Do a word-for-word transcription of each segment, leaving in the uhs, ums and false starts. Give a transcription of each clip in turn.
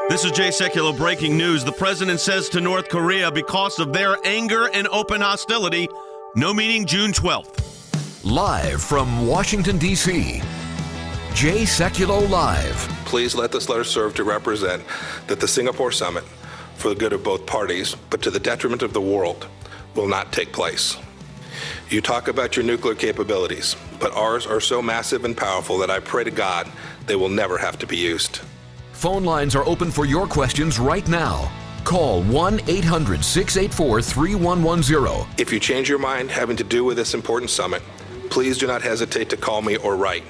This is Jay Sekulow breaking news. The president says to North Korea, because of their anger and open hostility, no meeting June twelfth. Live from Washington, D C, Jay Sekulow Live. Please let this letter serve to represent that the Singapore summit, for the good of both parties, but to the detriment of the world, will not take place. You talk about your nuclear capabilities, but ours are so massive and powerful that I pray to God they will never have to be used. Phone lines are open for your questions right now. Call one eight hundred six eight four three one one zero. If you change your mind having to do with this important summit, please do not hesitate to call me or write.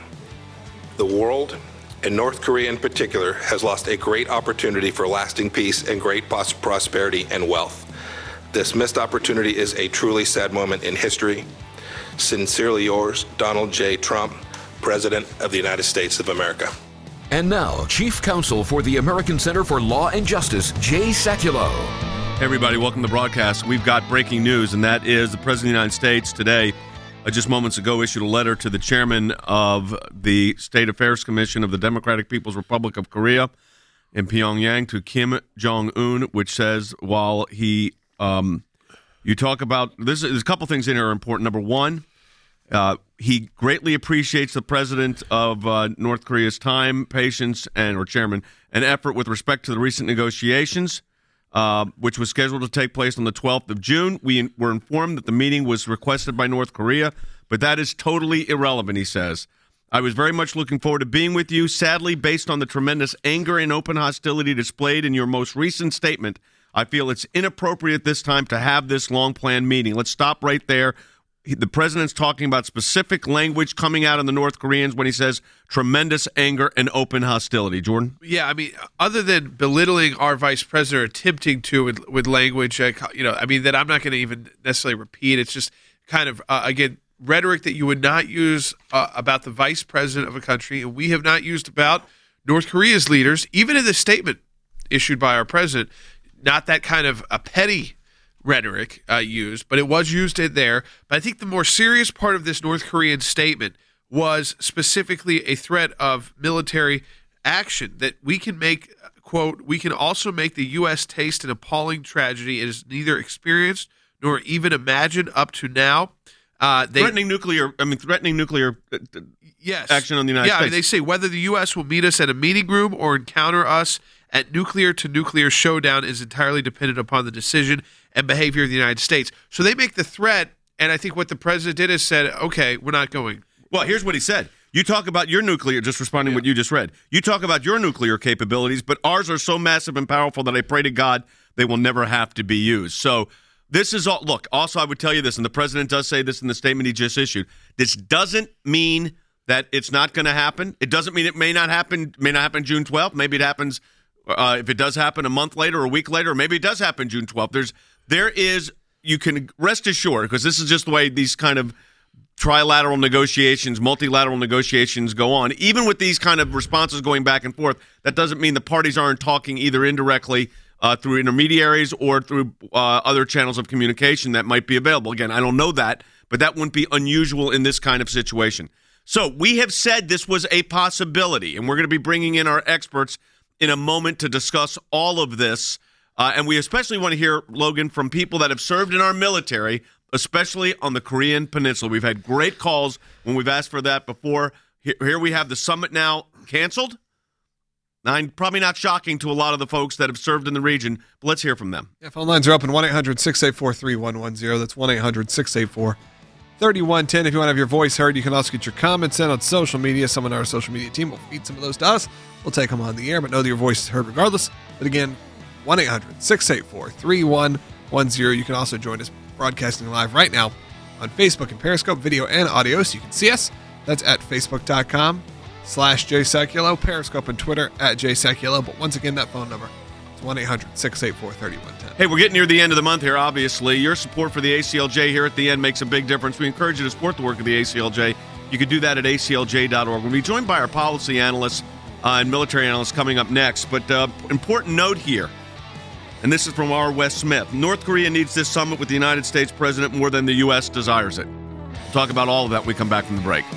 The world, and North Korea in particular, has lost a great opportunity for lasting peace and great pros- prosperity and wealth. This missed opportunity is a truly sad moment in history. Sincerely yours, Donald J. Trump, President of the United States of America. And now, Chief Counsel for the American Center for Law and Justice, Jay Sekulow. Hey everybody, welcome to the broadcast. We've got breaking news, and that is the President of the United States today, uh, just moments ago, issued a letter to the chairman of the State Affairs Commission of the Democratic People's Republic of Korea in Pyongyang, to Kim Jong-un, which says, while he, um, you talk about, this, there's a couple things in here are important. Number one, Uh, he greatly appreciates the president of uh, North Korea's time, patience, and or chairman, and effort with respect to the recent negotiations, uh, which was scheduled to take place on the twelfth of June. We in- were informed that the meeting was requested by North Korea, but that is totally irrelevant, he says. I was very much looking forward to being with you. Sadly, based on the tremendous anger and open hostility displayed in your most recent statement, I feel it's inappropriate this time to have this long-planned meeting. Let's stop right there. The president's talking about specific language coming out of the North Koreans when he says tremendous anger and open hostility. Jordan? Yeah, I mean, other than belittling our vice president or attempting to with, with language, uh, you know, I mean, that I'm not going to even necessarily repeat. It's just kind of, uh, again, rhetoric that you would not use uh, about the vice president of a country, and we have not used about North Korea's leaders, even in the statement issued by our president, not that kind of a petty rhetoric uh, used, but it was used in there. But I think the more serious part of this North Korean statement was specifically a threat of military action, that we can make, quote, we can also make the U S taste an appalling tragedy it has neither experienced nor even imagined up to now. Uh, they, threatening nuclear, I mean, threatening nuclear yes. action on the United yeah, States. Yeah, they say whether the U S will meet us at a meeting room or encounter us at nuclear-to-nuclear showdown is entirely dependent upon the decision and behavior of the United States. So they make the threat, and I think what the president did is said, okay, we're not going. Well, here's what he said. You talk about your nuclear, just responding to Yeah. what you just read. You talk about your nuclear capabilities, but ours are so massive and powerful that I pray to God they will never have to be used. So this is all, look, also I would tell you this, and the president does say this in the statement he just issued. This doesn't mean that it's not going to happen. It doesn't mean it may not happen, may not happen June twelfth. Maybe it happens, uh, if it does happen a month later or a week later, or maybe it does happen June twelfth. There's, there is, you can rest assured, because this is just the way these kind of trilateral negotiations, multilateral negotiations go on. Even with these kind of responses going back and forth, that doesn't mean the parties aren't talking either indirectly uh, through intermediaries or through uh, other channels of communication that might be available. Again, I don't know that, but that wouldn't be unusual in this kind of situation. So we have said this was a possibility, and we're going to be bringing in our experts in a moment to discuss all of this. Uh, and we especially want to hear, Logan, from people that have served in our military, especially on the Korean Peninsula. We've had great calls when we've asked for that before. Here, here we have the summit now canceled. Now, probably not shocking to a lot of the folks that have served in the region, but let's hear from them. Yeah, phone lines are open, one eight hundred six eight four three one one zero. That's one eight hundred six eight four three one one zero. If you want to have your voice heard, you can also get your comments in on social media. Someone on our social media team will feed some of those to us. We'll take them on the air, but know that your voice is heard regardless. But again, one eight hundred six eight four three one one zero. You can also join us broadcasting live right now on Facebook and Periscope, video and audio, so you can see us. That's at facebook.com slash Jay Sekulow, Periscope and Twitter at Jay Sekulow. But once again, that phone number is one eight hundred six eight four three one one zero. Hey, we're getting near the end of the month here, obviously. Your support for the A C L J here at the end makes a big difference. We encourage you to support the work of the A C L J. You can do that at A C L J dot org. We'll be joined by our policy analysts uh, and military analysts coming up next. But uh, important note here, and this is from R. Wes Smith. North Korea needs this summit with the United States president more than the U S desires it. We'll talk about all of that when we come back from the break.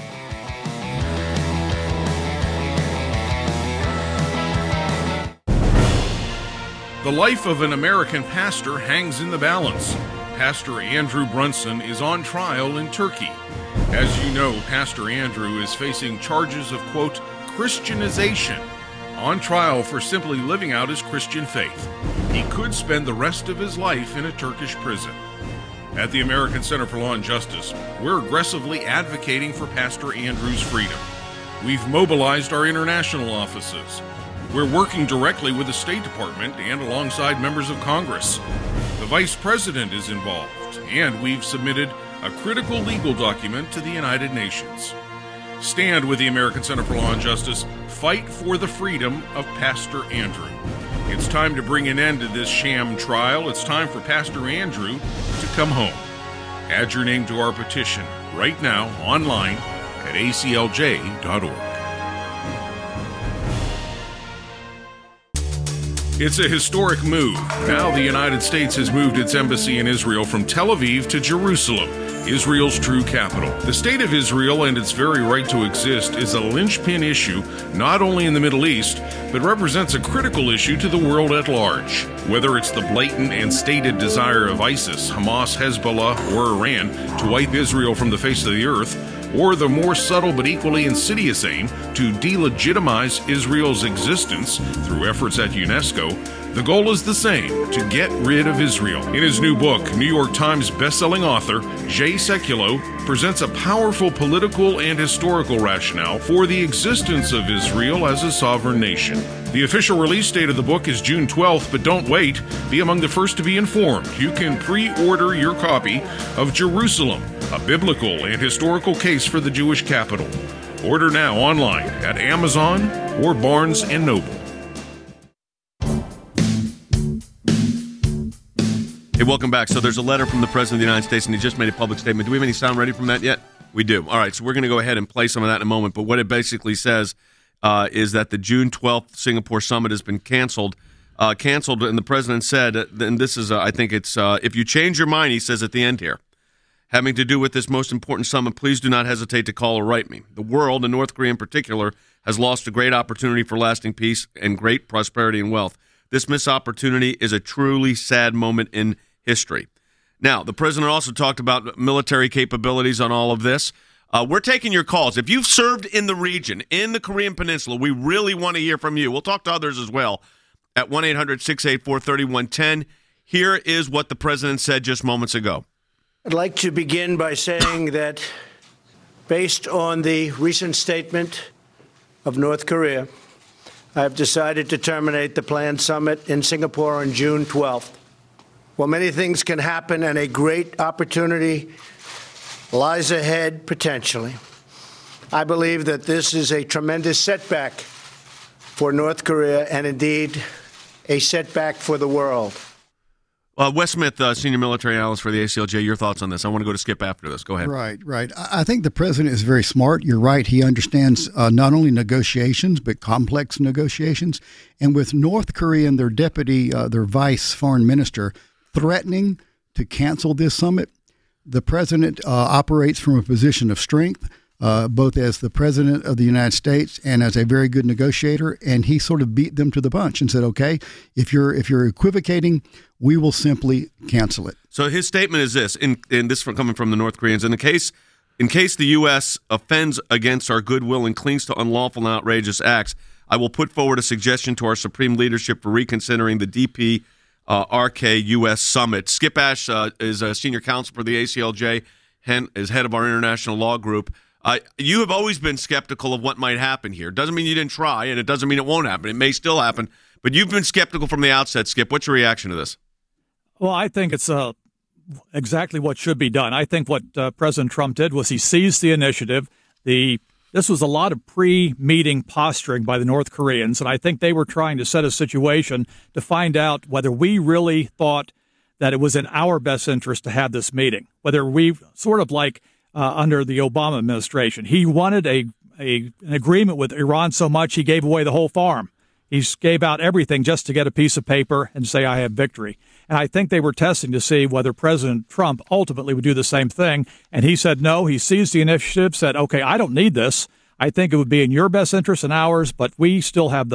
The life of an American pastor hangs in the balance. Pastor Andrew Brunson is on trial in Turkey. As you know, Pastor Andrew is facing charges of, quote, Christianization, on trial for simply living out his Christian faith. He could spend the rest of his life in a Turkish prison. At the American Center for Law and Justice, we're aggressively advocating for Pastor Andrew's freedom. We've mobilized our international offices. We're working directly with the State Department and alongside members of Congress. The Vice President is involved, and we've submitted a critical legal document to the United Nations. Stand with the American Center for Law and Justice. Fight for the freedom of Pastor Andrew. It's time to bring an end to this sham trial. It's time for Pastor Andrew to come home. Add your name to our petition right now online at A C L J dot org. It's a historic move. Now the United States has moved its embassy in Israel from Tel Aviv to Jerusalem, Israel's true capital. The state of Israel and its very right to exist is a linchpin issue not only in the Middle East, but represents a critical issue to the world at large. Whether it's the blatant and stated desire of ISIS, Hamas, Hezbollah, or Iran to wipe Israel from the face of the earth, or the more subtle but equally insidious aim to delegitimize Israel's existence through efforts at UNESCO, the goal is the same, to get rid of Israel. In his new book, New York Times bestselling author Jay Sekulow presents a powerful political and historical rationale for the existence of Israel as a sovereign nation. The official release date of the book is June twelfth, but don't wait. Be among the first to be informed. You can pre-order your copy of Jerusalem, a biblical and historical case for the Jewish capital. Order now online at Amazon or Barnes and Noble. Hey, welcome back. So there's a letter from the President of the United States, and he just made a public statement. Do we have any sound ready from that yet? We do. All right, so we're going to go ahead and play some of that in a moment. But what it basically says uh, is that the June twelfth Singapore summit has been canceled. Uh, canceled, and the President said, and this is, uh, I think it's, uh, if you change your mind, he says at the end here, having to do with this most important summit, please do not hesitate to call or write me. The world, and North Korea in particular, has lost a great opportunity for lasting peace and great prosperity and wealth. This missed opportunity is a truly sad moment in history. Now, the president also talked about military capabilities on all of this. Uh, we're taking your calls. If you've served in the region, in the Korean Peninsula, we really want to hear from you. We'll talk to others as well at one eight hundred six eight four three one one zero. Here is what the president said just moments ago. I'd like to begin by saying that based on the recent statement of North Korea, I have decided to terminate the planned summit in Singapore on June twelfth. While many things can happen and a great opportunity lies ahead potentially, I believe that this is a tremendous setback for North Korea and indeed a setback for the world. Uh, Wes Smith, uh, senior military analyst for the A C L J, your thoughts on this? I want to go to Skip after this. Go ahead. Right, right. I think the president is very smart. You're right. He understands uh, not only negotiations, but complex negotiations. And with North Korea and their deputy, uh, their vice foreign minister, threatening to cancel this summit, the president uh, operates from a position of strength, uh, both as the president of the United States and as a very good negotiator. And he sort of beat them to the punch and said, okay, if you're if you're equivocating, we will simply cancel it. So his statement is this, in, in this from coming from the North Koreans, in the case in case the U S offends against our goodwill and clings to unlawful and outrageous acts, I will put forward a suggestion to our supreme leadership for reconsidering the D P uh, R K U S summit. Skip Ash uh, is a senior counsel for the A C L J, and is head of our international law group. Uh, you have always been skeptical of what might happen here. Doesn't mean you didn't try, and it doesn't mean it won't happen. It may still happen, but you've been skeptical from the outset. Skip, what's your reaction to this? Well, I think it's uh, exactly what should be done. I think what uh, President Trump did was he seized the initiative. The This was a lot of pre-meeting posturing by the North Koreans, and I think they were trying to set a situation to find out whether we really thought that it was in our best interest to have this meeting, whether we sort of like uh, under the Obama administration. He wanted a, a an agreement with Iran so much he gave away the whole farm. He gave out everything just to get a piece of paper and say, I have victory. And I think they were testing to see whether President Trump ultimately would do the same thing. And he said no. He seized the initiative, said, okay, I don't need this. I think it would be in your best interest and ours, but we still have the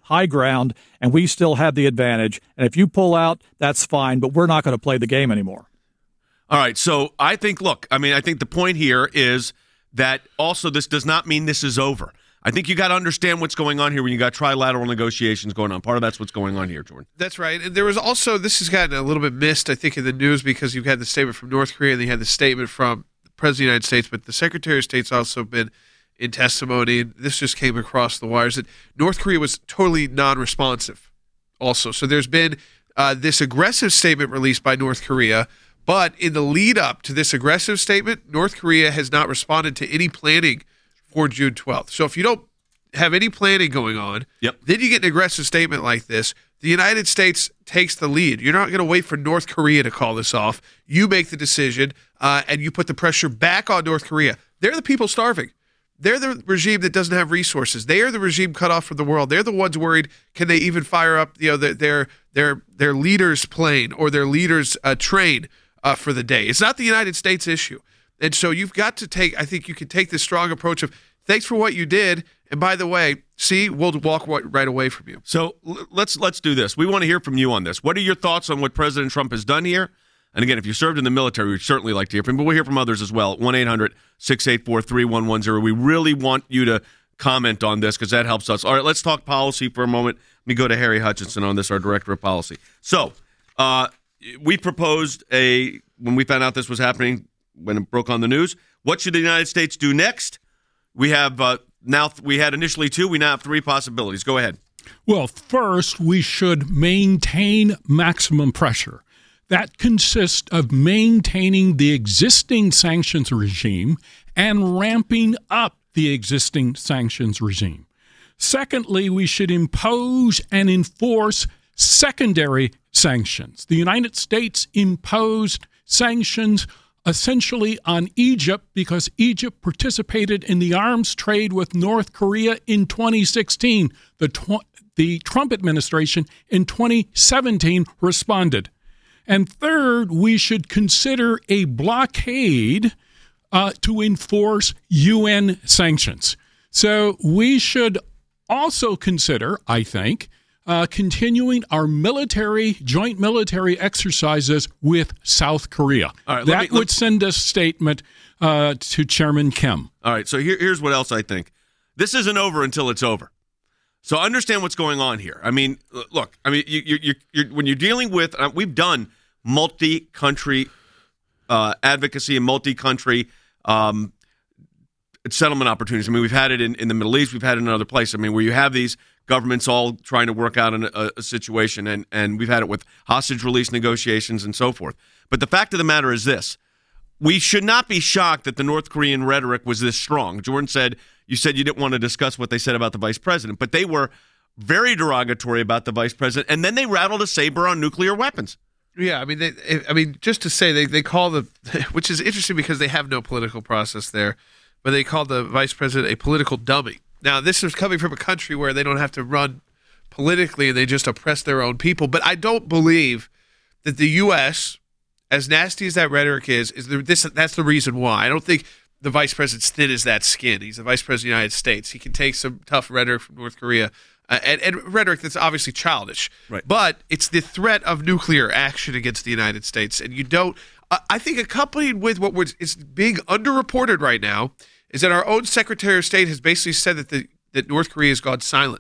high ground, and we still have the advantage. And if you pull out, that's fine, but we're not going to play the game anymore. All right, so I think, look, I mean, I think the point here is that also this does not mean this is over. I think you got to understand what's going on here when you got trilateral negotiations going on. Part of that's what's going on here, Jordan. That's right. And there was also, this has gotten a little bit missed, I think, in the news because you've had the statement from North Korea and you had the statement from the President of the United States, but the Secretary of State's also been in testimony, and this just came across the wires, that North Korea was totally non-responsive also. So there's been uh, this aggressive statement released by North Korea, but in the lead up to this aggressive statement, North Korea has not responded to any planning for June twelfth. So if you don't have any planning going on, yep. then you get an aggressive statement like this. The United States takes the lead. You're not going to wait for North Korea to call this off. You make the decision, uh, and you put the pressure back on North Korea. They're the people starving. They're the regime that doesn't have resources. They are the regime cut off from the world. They're the ones worried, can they even fire up you know, their their their, their leader's plane or their leader's uh, train uh, for the day? It's not the United States issue. And so you've got to take, I think you can take this strong approach of, thanks for what you did, and by the way, see, we'll walk right away from you. So let's let's do this. We want to hear from you on this. What are your thoughts on what President Trump has done here? And again, if you served in the military, we'd certainly like to hear from you, but we'll hear from others as well. one eight hundred six eight four three one one zero. We really want you to comment on this because that helps us. All right, let's talk policy for a moment. Let me go to Harry Hutchinson on this, our Director of Policy. So uh, we proposed a, when we found out this was happening, when it broke on the news, what should the United States do next? We have uh, now, we had initially two, we now have three possibilities. Go ahead. Well, first, we should maintain maximum pressure. That consists of maintaining the existing sanctions regime and ramping up the existing sanctions regime. Secondly, we should impose and enforce secondary sanctions. The United States imposed sanctions essentially on Egypt because Egypt participated in the arms trade with North Korea in twenty sixteen. The, tw- the Trump administration in twenty seventeen responded. And third, we should consider a blockade uh, to enforce U N sanctions. So we should also consider, I think, uh, continuing our military, joint military exercises with South Korea. All right, that me, would send a statement uh, to Chairman Kim. All right, so here, here's what else I think. This isn't over until it's over. So understand what's going on here. I mean, look, I mean, you, you, you, you're, when you're dealing with, uh, we've done multi-country uh, advocacy and multi-country um, settlement opportunities. I mean, we've had it in, in the Middle East. We've had it in other places. I mean, where you have these governments all trying to work out an, a, a situation, and, and we've had it with hostage release negotiations and so forth. But the fact of the matter is this. We should not be shocked that the North Korean rhetoric was this strong. Jordan said, you said you didn't want to discuss what they said about the vice president, but they were very derogatory about the vice president, and then they rattled a saber on nuclear weapons. Yeah, I mean, they, I mean, just to say they, they call the, which is interesting because they have no political process there, but they call the vice president a political dummy. Now, this is coming from a country where they don't have to run politically and they just oppress their own people. But I don't believe that the U S, as nasty as that rhetoric is, is the, this that's the reason why. I don't think the vice president's thin as that skin. He's the vice president of the United States. He can take some tough rhetoric from North Korea. Uh, and, and rhetoric that's obviously childish, right. But it's the threat of nuclear action against the United States, and you don't. Uh, I think accompanied with what was is being underreported right now is that our own Secretary of State has basically said that the that North Korea has gone silent.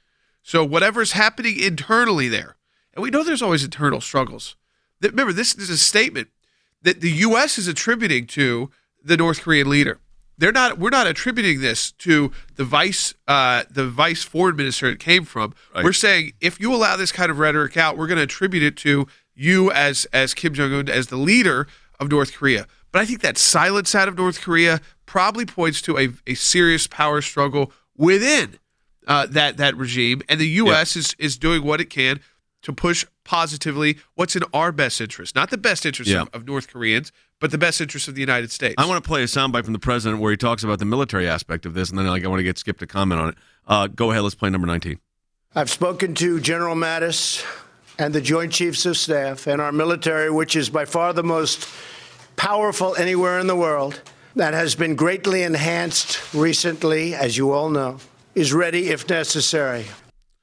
So whatever's happening internally there, and we know there's always internal struggles. That, remember, this is a statement that the U S is attributing to the North Korean leader. They're not. We're not attributing this to the vice, uh, the vice foreign minister it came from. Right. We're saying if you allow this kind of rhetoric out, we're going to attribute it to you as as Kim Jong-un, as the leader of North Korea. But I think that silence out of North Korea probably points to a, a serious power struggle within uh, that that regime, and the U S yeah. is is doing what it can to push positively what's in our best interest, not the best interest yeah. of, of North Koreans, but the best interest of the United States. I want to play a soundbite from the president where he talks about the military aspect of this, and then like I want to get Skip to comment on it. Uh, go ahead. Let's play number nineteen. I've spoken to General Mattis and the Joint Chiefs of Staff and our military, which is by far the most powerful anywhere in the world, that has been greatly enhanced recently, as you all know, is ready if necessary.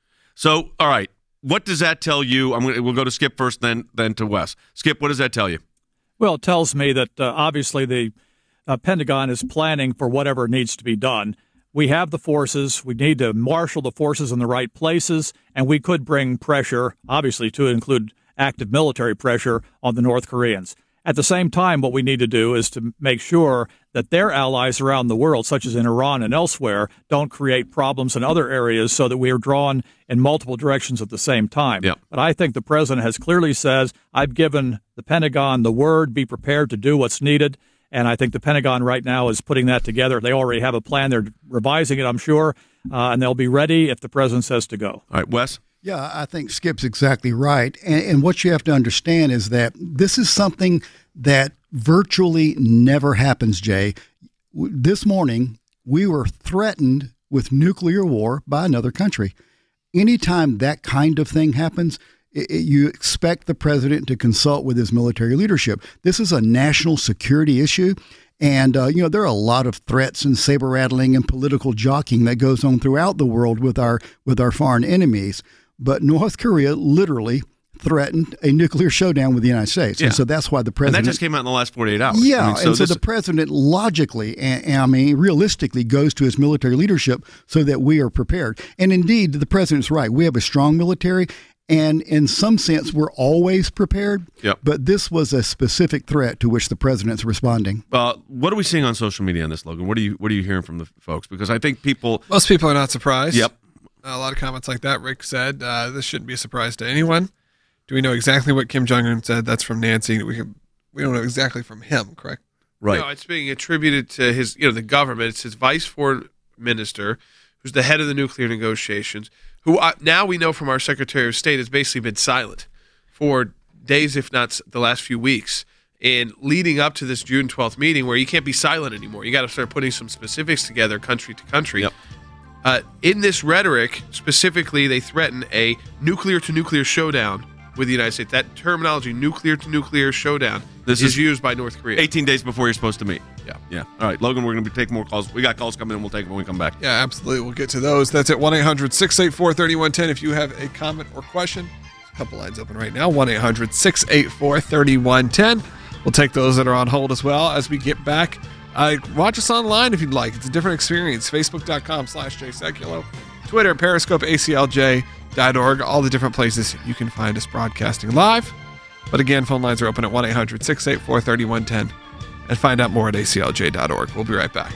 So, all right, what does that tell you? I'm gonna, we'll go to Skip first, then then to Wes. Skip, what does that tell you? Well, it tells me that uh, obviously the uh, Pentagon is planning for whatever needs to be done. We have the forces. We need to marshal the forces in the right places, and we could bring pressure, obviously, to include active military pressure on the North Koreans. At the same time, what we need to do is to make sure that their allies around the world, such as in Iran and elsewhere, don't create problems in other areas so that we are drawn in multiple directions at the same time. Yep. But I think the president has clearly says, I've given the Pentagon the word, be prepared to do what's needed. And I think the Pentagon right now is putting that together. They already have a plan. They're revising it, I'm sure, uh, and they'll be ready if the president says to go. All right, Wes? Yeah, I think Skip's exactly right. And, and what you have to understand is that this is something that virtually never happens, Jay. This morning, we were threatened with nuclear war by another country. Anytime that kind of thing happens, it, it, you expect the president to consult with his military leadership. This is a national security issue. And, uh, you know, there are a lot of threats and saber rattling and political jockeying that goes on throughout the world with our with our foreign enemies. But North Korea literally threatened a nuclear showdown with the United States. Yeah. And so that's why the president... And that just came out in the last forty-eight hours. Yeah, I mean, so and so this, the president logically, and, and I mean realistically, goes to his military leadership so that we are prepared. And indeed, the president's right. We have a strong military, and in some sense, we're always prepared. Yep. But this was a specific threat to which the president's responding. Uh, what are we seeing on social media on this, Logan? What are you What are you hearing from the folks? Because I think people... Most people are not surprised. Yep. A lot of comments like that. Rick said, uh, this shouldn't be a surprise to anyone. Do we know exactly what Kim Jong-un said? That's from Nancy. We can, we don't know exactly from him, correct? Right. No, it's being attributed to his, you know, the government. It's his vice foreign minister, who's the head of the nuclear negotiations, who uh, now we know from our Secretary of State has basically been silent for days, if not the last few weeks. And leading up to this June twelfth meeting, where you can't be silent anymore, you got to start putting some specifics together, country to country. Yep. Uh, in this rhetoric, specifically, they threaten a nuclear-to-nuclear showdown with the United States. That terminology, nuclear-to-nuclear showdown, This is, is used by North Korea. eighteen days before you're supposed to meet. Yeah. Yeah. All right, Logan, we're going to be taking more calls. We got calls coming in. We'll take them when we come back. Yeah, absolutely. We'll get to those. That's at one eight hundred six eight four three one one zero if you have a comment or question. There's a couple lines open right now. one eight hundred six eight four three one one zero. We'll take those that are on hold as well as we get back. Uh, watch us online if you'd like. It's a different experience. Facebook.com slash Jay Sekulow. Twitter, Periscope, A C L J dot org. All the different places you can find us broadcasting live. But again, phone lines are open at one eight hundred six eight four three one one zero. And find out more at A C L J dot org. We'll be right back.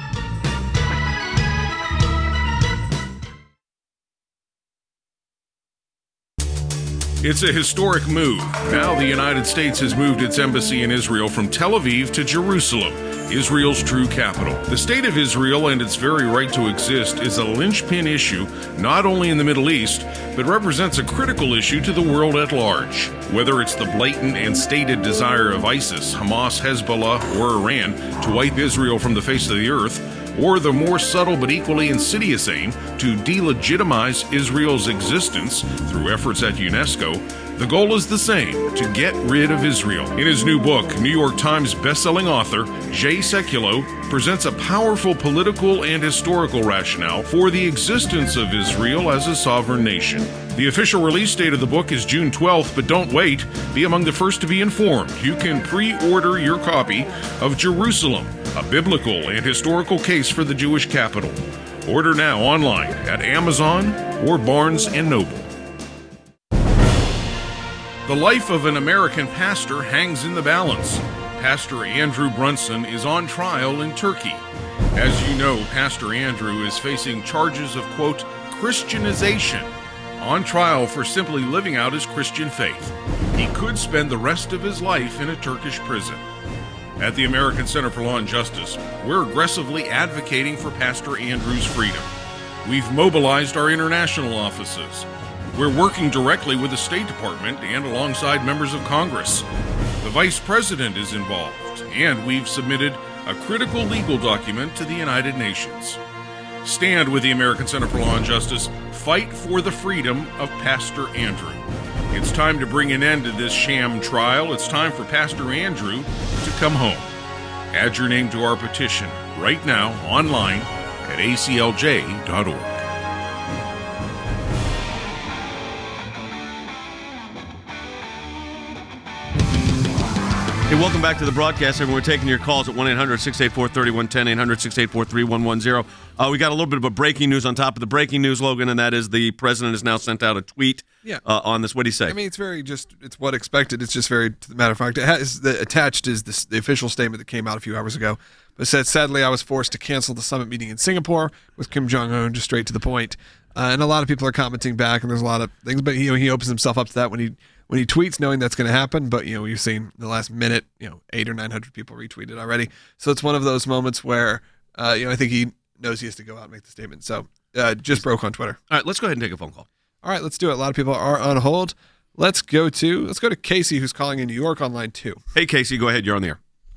It's a historic move. Now the United States has moved its embassy in Israel from Tel Aviv to Jerusalem, Israel's true capital. The state of Israel and its very right to exist is a linchpin issue not only in the Middle East, but represents a critical issue to the world at large. Whether it's the blatant and stated desire of ISIS, Hamas, Hezbollah, or Iran to wipe Israel from the face of the earth, or the more subtle but equally insidious aim to delegitimize Israel's existence through efforts at UNESCO, the goal is the same, to get rid of Israel. In his new book, New York Times bestselling author Jay Sekulow presents a powerful political and historical rationale for the existence of Israel as a sovereign nation. The official release date of the book is June twelfth, but don't wait. Be among the first to be informed. You can pre-order your copy of Jerusalem, a biblical and historical case for the Jewish capital. Order now online at Amazon or Barnes and Noble. The life of an American pastor hangs in the balance. Pastor Andrew Brunson is on trial in Turkey. As you know, Pastor Andrew is facing charges of, quote, Christianization, on trial for simply living out his Christian faith. He could spend the rest of his life in a Turkish prison. At the American Center for Law and Justice, we're aggressively advocating for Pastor Andrew's freedom. We've mobilized our international offices. We're working directly with the State Department and alongside members of Congress. The Vice President is involved, and we've submitted a critical legal document to the United Nations. Stand with the American Center for Law and Justice. Fight for the freedom of Pastor Andrew. It's time to bring an end to this sham trial. It's time for Pastor Andrew to come home. Add your name to our petition right now online at A C L J dot org. Hey, welcome back to the broadcast. Everyone, we're taking your calls at one eight hundred six eight four three one one zero, eight hundred six eight four three one one zero. Uh, we got a little bit of a breaking news on top of the breaking news, Logan, and that is the president has now sent out a tweet Yeah. uh, on this. What do you say? I mean, it's very just, it's what expected. It's just very, to the matter of fact, it has, the, attached is this, the official statement that came out a few hours ago. But it said, sadly, I was forced to cancel the summit meeting in Singapore with Kim Jong-un, just straight to the point. Uh, and a lot of people are commenting back, and there's a lot of things, but you know, he opens himself up to that when he when he tweets, knowing that's going to happen. But you know, we've seen in the last minute, you know, eight or nine hundred people retweeted already. So it's one of those moments where, uh, you know, I think he knows he has to go out and make the statement. So uh, just broke on Twitter. All right, let's go ahead and take a phone call. All right, let's do it. A lot of people are on hold. Let's go to let's go to Casey, who's calling in New York on line two. Hey, Casey, go ahead. You're on the air.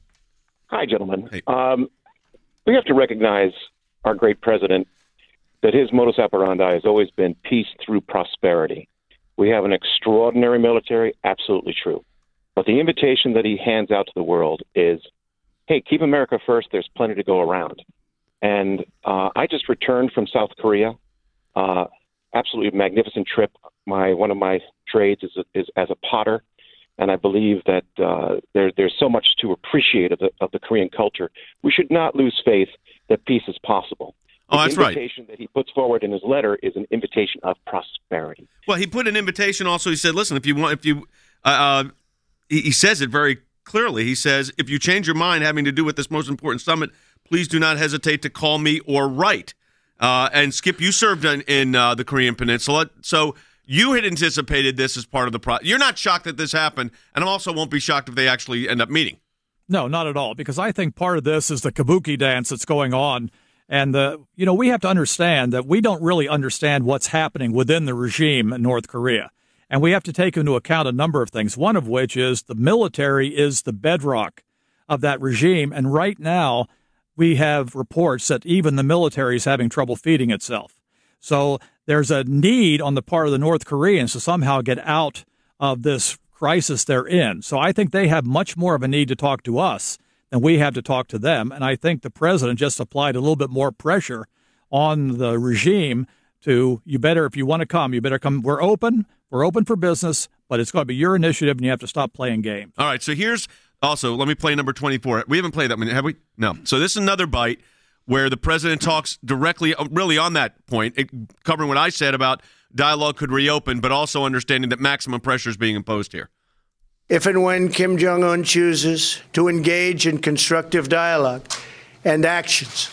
Hi, gentlemen. Hey. Um, we have to recognize our great president, that his modus operandi has always been peace through prosperity. We have an extraordinary military, absolutely true. But the invitation that he hands out to the world is, hey, keep America first, there's plenty to go around. And uh, I just returned from South Korea, uh, absolutely magnificent trip. My One of my trades is, is as a potter, and I believe that uh, there, there's so much to appreciate of the, of the Korean culture. We should not lose faith that peace is possible. Oh, that's right. The invitation that he puts forward in his letter is an invitation of prosperity. Well, he put an invitation also. He said, listen, if you want, if you, uh, uh, he, he says it very clearly. He says, if you change your mind having to do with this most important summit, please do not hesitate to call me or write. Uh, and Skip, you served in, in uh, the Korean Peninsula. So you had anticipated this as part of the process. You're not shocked that this happened. And I also won't be shocked if they actually end up meeting. No, not at all, because I think part of this is the kabuki dance that's going on. And, the, you know, we have to understand that we don't really understand what's happening within the regime in North Korea. And we have to take into account a number of things, one of which is the military is the bedrock of that regime. And right now, we have reports that even the military is having trouble feeding itself. So there's a need on the part of the North Koreans to somehow get out of this crisis they're in. So I think they have much more of a need to talk to us than we have to talk to them. And I think the president just applied a little bit more pressure on the regime to, you better, if you want to come, you better come. We're open. We're open for business, but it's going to be your initiative, and you have to stop playing games. All right, so here's also, let me play number twenty-four. We haven't played that one, have we? No. So this is another bite where the president talks directly, really on that point, it, covering what I said about dialogue could reopen, but also understanding that maximum pressure is being imposed here. If and when Kim Jong-un chooses to engage in constructive dialogue and actions,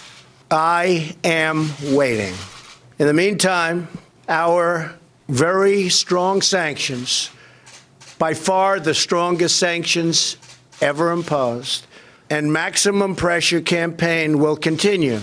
I am waiting. In the meantime, our very strong sanctions, by far the strongest sanctions ever imposed, and maximum pressure campaign will continue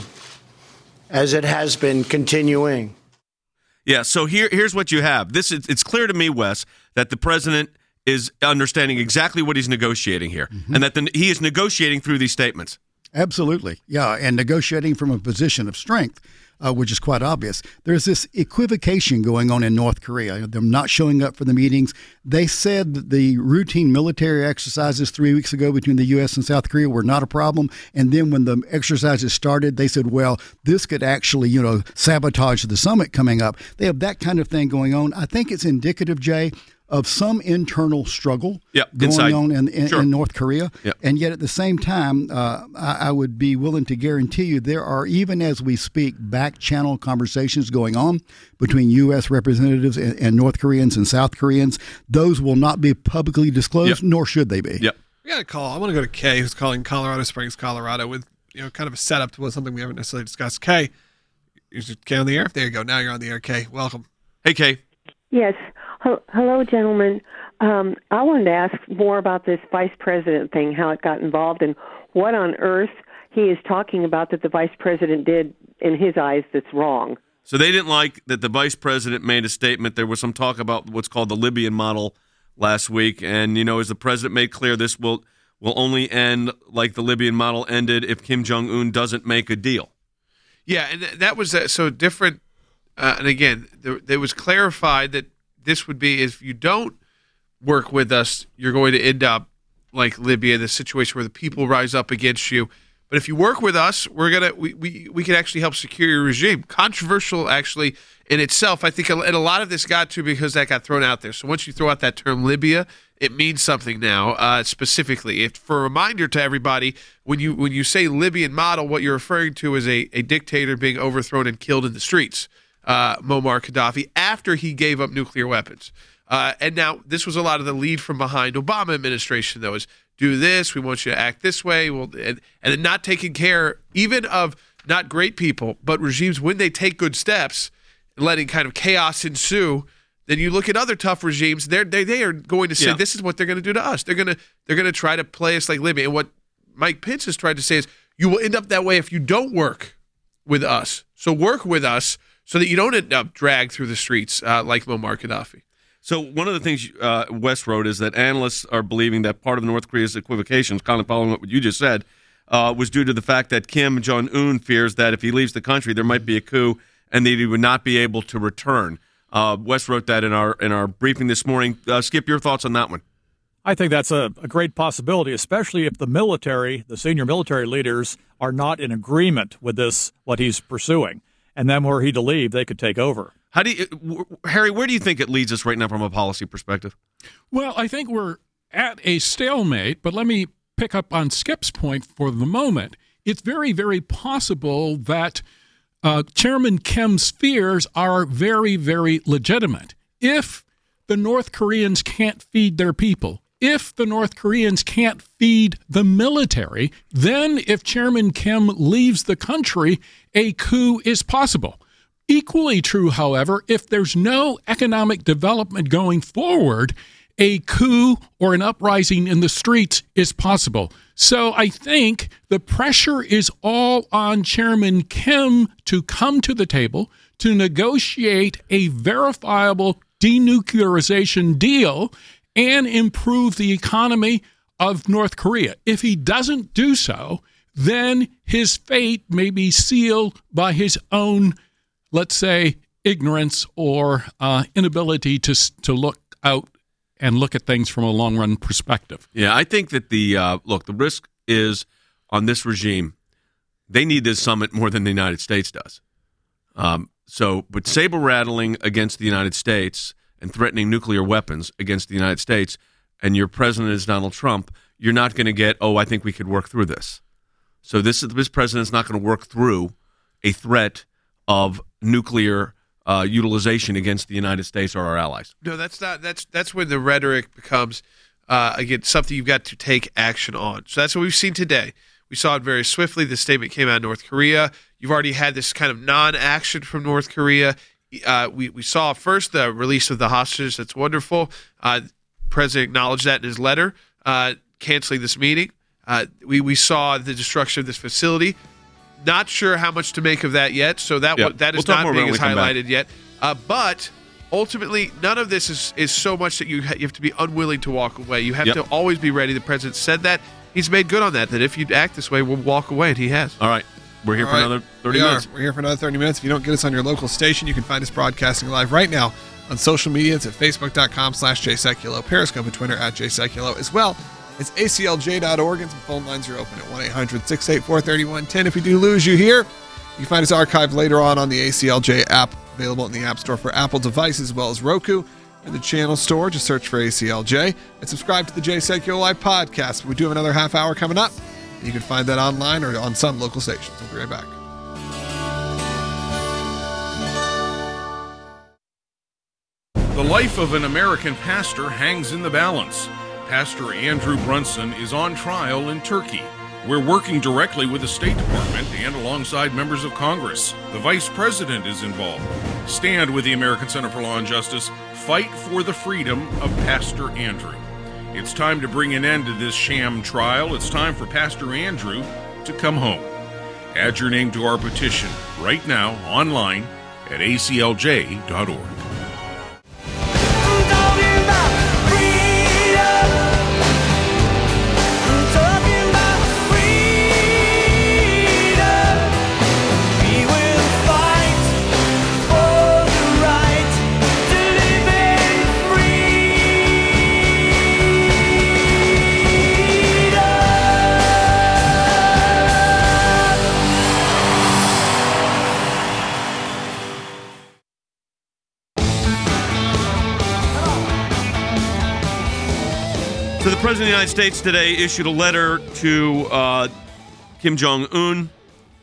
as it has been continuing. Yeah, so here, here's what you have. This is, it's clear to me, Wes, that the president is understanding exactly what he's negotiating here, mm-hmm. and that the, he is negotiating through these statements. Absolutely. Yeah, and negotiating from a position of strength, uh, which is quite obvious. There's this equivocation going on in North Korea. They're not showing up for the meetings. They said that the routine military exercises three weeks ago between the U S and South Korea were not a problem. And then when the exercises started, they said, well, this could actually, you know, sabotage the summit coming up. They have that kind of thing going on. I think it's indicative, Jay, of some internal struggle yep, going inside. on in, in, sure. in North Korea. Yep. And yet at the same time, uh, I, I would be willing to guarantee you there are, even as we speak, back channel conversations going on between U S representatives and, and North Koreans and South Koreans. Those will not be publicly disclosed, yep. nor should they be. Yep. We got a call. I want to go to Kay, who's calling Colorado Springs, Colorado, with you know kind of a setup to something we haven't necessarily discussed. Kay, is Kay on the air? There you go. Now you're on the air, Kay. Welcome. Hey, Kay. Yes. Hello, gentlemen. Um, I wanted to ask more about this vice president thing, how it got involved, and what on earth he is talking about that the vice president did, in his eyes, that's wrong. So they didn't like that the vice president made a statement. There was some talk about what's called the Libyan model last week, and, you know, as the president made clear, this will, will only end like the Libyan model ended if Kim Jong-un doesn't make a deal. Yeah, and that was uh, so different. Uh, and again, there, it was clarified that this would be, if you don't work with us, you're going to end up like Libya, the situation where the people rise up against you. But if you work with us, we're gonna we we, we can actually help secure your regime. Controversial, actually, in itself. I think a, and a lot of this got to because that got thrown out there. So once you throw out that term Libya, it means something now, uh, specifically. If, for a reminder to everybody, when you when you say Libyan model, what you're referring to is a, a dictator being overthrown and killed in the streets, uh, Muammar Gaddafi, after he gave up nuclear weapons. Uh, and now this was a lot of the lead from behind Obama administration, though, is do this, we want you to act this way, well, and, and then not taking care even of not great people, but regimes when they take good steps, letting kind of chaos ensue. Then you look at other tough regimes; they're, they they are going to say, yeah. This is what they're going to do to us. They're going to they're going to try to play us like Libya. And what Mike Pence has tried to say is, you will end up that way if you don't work with us. So work with us so that you don't end up dragged through the streets uh, like Muammar Gaddafi. So one of the things uh, West wrote is that analysts are believing that part of North Korea's equivocations, kind of following what you just said, uh, was due to the fact that Kim Jong-un fears that if he leaves the country, there might be a coup and that he would not be able to return. Uh, West wrote that in our in our briefing this morning. Uh, Skip, your thoughts on that one? I think that's a, a great possibility, especially if the military, the senior military leaders, are not in agreement with this, what he's pursuing. And then were he to leave, they could take over. How do you, Harry, where do you think it leads us right now from a policy perspective? Well, I think we're at a stalemate, but let me pick up on Skip's point for the moment. It's very, very possible that uh, Chairman Kim's fears are very, very legitimate. If the North Koreans can't feed their people, if the North Koreans can't feed the military, then if Chairman Kim leaves the country, a coup is possible. Equally true, however, if there's no economic development going forward, a coup or an uprising in the streets is possible. So I think the pressure is all on Chairman Kim to come to the table to negotiate a verifiable denuclearization deal and improve the economy of North Korea. If he doesn't do so, then his fate may be sealed by his own, let's say, ignorance or uh, inability to to look out and look at things from a long-run perspective. Yeah, I think that the, uh, look, the risk is on this regime. They need this summit more than the United States does. Um, so, but saber-rattling against the United States and threatening nuclear weapons against the United States, and your president is Donald Trump, you're not going to get, oh, I think we could work through this. So this, this president's not going to work through a threat of nuclear uh, utilization against the United States or our allies. No, that's not. That's that's when the rhetoric becomes, uh, again, something you've got to take action on. So that's what we've seen today. We saw it very swiftly. The statement came out of North Korea. You've already had this kind of non-action from North Korea. Uh, we, we saw first the release of the hostages. That's wonderful. Uh, President acknowledged that in his letter, uh, canceling this meeting. Uh, we, we saw the destruction of this facility. Not sure how much to make of that yet, so that yeah. that is we'll not being as highlighted yet. Uh, but ultimately, none of this is, is so much that you, ha- you have to be unwilling to walk away. You have yep. to always be ready. The president said that. He's made good on that, that if you act this way, we'll walk away, and he has. All right. We're here All for right. another thirty we minutes. Are. We're here for another thirty minutes. If you don't get us on your local station, you can find us broadcasting live right now on social media. It's at facebook.com slash jsekulo, Periscope and Twitter at jsekulo as well. It's A C L J dot org, and some phone lines are open at one eight hundred six eight four three one one zero. If we do lose you here, you can find us archived later on on the A C L J app, available in the App Store for Apple devices as well as Roku. In the channel store, just search for A C L J and subscribe to the Jay Sekulow Live podcast. We do have another half hour coming up. You can find that online or on some local stations. We'll be right back. The life of an American pastor hangs in the balance. Pastor Andrew Brunson is on trial in Turkey. We're working directly with the State Department and alongside members of Congress. The Vice President is involved. Stand with the American Center for Law and Justice. Fight for the freedom of Pastor Andrew. It's time to bring an end to this sham trial. It's time for Pastor Andrew to come home. Add your name to our petition right now online at A C L J dot org. So the President of the United States today issued a letter to uh, Kim Jong-un.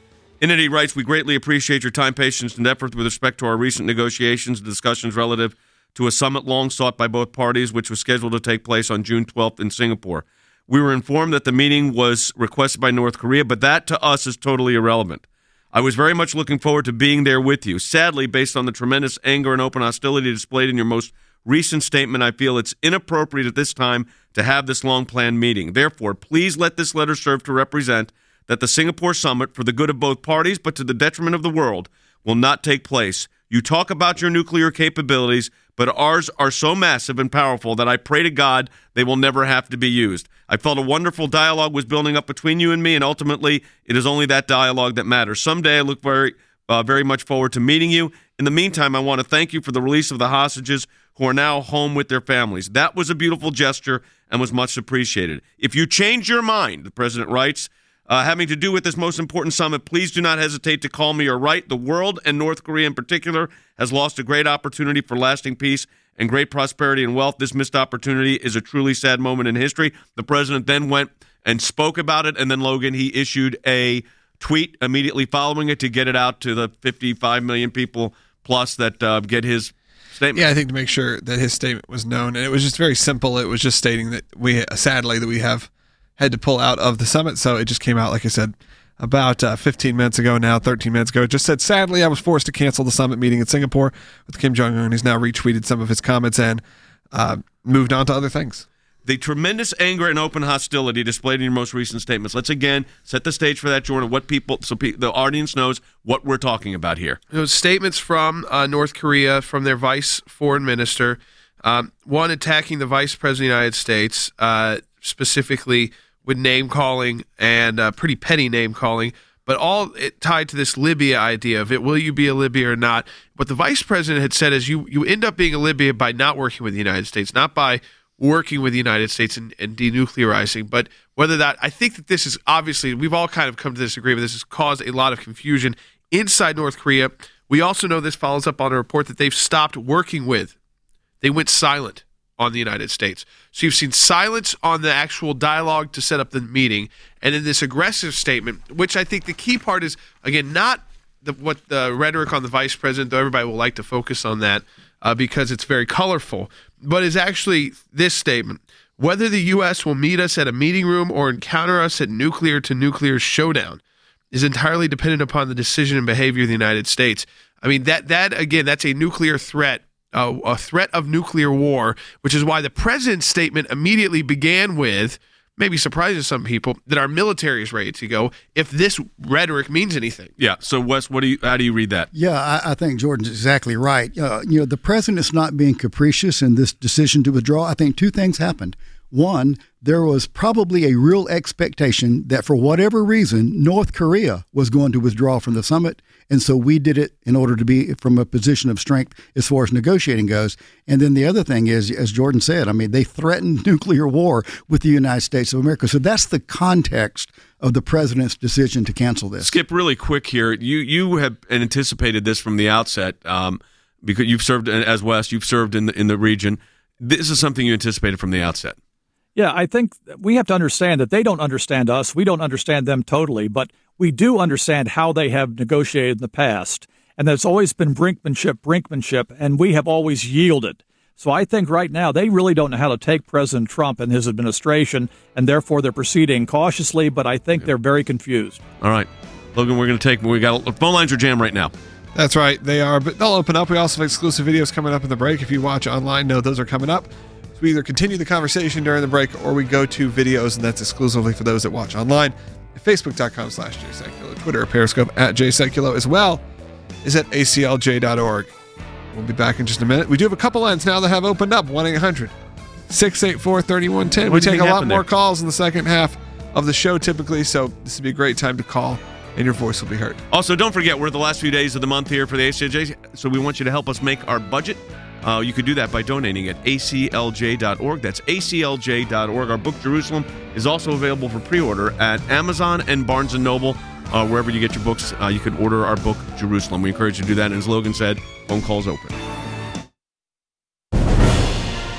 In it, he writes, "We greatly appreciate your time, patience, and effort with respect to our recent negotiations and discussions relative to a summit long sought by both parties, which was scheduled to take place on June twelfth in Singapore. We were informed that the meeting was requested by North Korea, but that to us is totally irrelevant. I was very much looking forward to being there with you. Sadly, based on the tremendous anger and open hostility displayed in your most recent statement, I feel it's inappropriate at this time to have this long-planned meeting. Therefore, please let this letter serve to represent that the Singapore summit, for the good of both parties but to the detriment of the world, will not take place. You talk about your nuclear capabilities, but ours are so massive and powerful that I pray to God they will never have to be used. I felt a wonderful dialogue was building up between you and me, and ultimately it is only that dialogue that matters. Someday I look very, uh, very much forward to meeting you. In the meantime, I want to thank you for the release of the hostages who are now home with their families. That was a beautiful gesture and was much appreciated. If you change your mind," the president writes, Uh, having to do with this most important summit, please do not hesitate to call me or write. The world, and North Korea in particular, has lost a great opportunity for lasting peace and great prosperity and wealth. This missed opportunity is a truly sad moment in history. The president then went and spoke about it, and then, Logan, he issued a tweet immediately following it to get it out to the fifty-five million people plus that uh, get his statement. Yeah, I think to make sure that his statement was known. And it was just very simple. It was just stating that we, sadly, that we have had to pull out of the summit. So it just came out, like I said, about uh, fifteen minutes ago now, thirteen minutes ago. It just said, sadly, I was forced to cancel the summit meeting in Singapore with Kim Jong-un. He's now retweeted some of his comments and uh, moved on to other things. The tremendous anger and open hostility displayed in your most recent statements. Let's again set the stage for that, Jordan, what people, so pe- the audience knows what we're talking about here. Those statements from uh, North Korea, from their vice foreign minister, um, one attacking the vice president of the United States, uh, specifically with name-calling and uh, pretty petty name-calling, but all it tied to this Libya idea of it, will you be a Libya or not? What the vice president had said is you, you end up being a Libya by not working with the United States, not by working with the United States and, and denuclearizing. But whether that, I think that this is obviously, we've all kind of come to this agreement, this has caused a lot of confusion inside North Korea. We also know this follows up on a report that they've stopped working with. They went silent on the United States. So you've seen silence on the actual dialogue to set up the meeting, and then this aggressive statement, which I think the key part is, again, not the, what the rhetoric on the vice president, though everybody will like to focus on that uh, because it's very colorful, but is actually this statement: whether the U S will meet us at a meeting room or encounter us at nuclear-to-nuclear showdown is entirely dependent upon the decision and behavior of the United States. I mean, that that again, that's a nuclear threat. Uh, a threat of nuclear war, which is why the president's statement immediately began with, maybe surprises some people, that our military is ready to go if this rhetoric means anything. Yeah. So, Wes, what do you? How do you read that? Yeah, I, I think Jordan's exactly right. Uh, you know, the president is not being capricious in this decision to withdraw. I think two things happened. One, there was probably a real expectation that for whatever reason, North Korea was going to withdraw from the summit. And so we did it in order to be from a position of strength as far as negotiating goes. And then the other thing is, as Jordan said, I mean, they threatened nuclear war with the United States of America. So that's the context of the president's decision to cancel this. Skip, really quick here. You you have anticipated this from the outset um, because you've served as West, you've served in the, in the region. This is something you anticipated from the outset. Yeah, I think we have to understand that they don't understand us. We don't understand them totally, but we do understand how they have negotiated in the past. And there's always been brinkmanship, brinkmanship, and we have always yielded. So I think right now they really don't know how to take President Trump and his administration, and therefore they're proceeding cautiously, but I think they're very confused. All right. Logan, we're going to take, we got, phone lines are jammed right now. That's right, they are, but they'll open up. We also have exclusive videos coming up in the break. If you watch online, know those are coming up. So we either continue the conversation during the break or we go to videos, and that's exclusively for those that watch online. At Facebook.com slash JSeculo, Twitter or Periscope at JSeculo, as well is at A C L J dot org. We'll be back in just a minute. We do have a couple lines now that have opened up. one eight hundred six eight four three one one zero. We take a lot more there? calls in the second half of the show typically, so this would be a great time to call, and your voice will be heard. Also, don't forget, we're the last few days of the month here for the A C L J, so we want you to help us make our budget. Uh, you could do that by donating at A C L J dot org. That's A C L J dot org. Our book, Jerusalem, is also available for pre-order at Amazon and Barnes and Noble. Uh, wherever you get your books, uh, you can order our book, Jerusalem. We encourage you to do that. And as Logan said, phone calls open.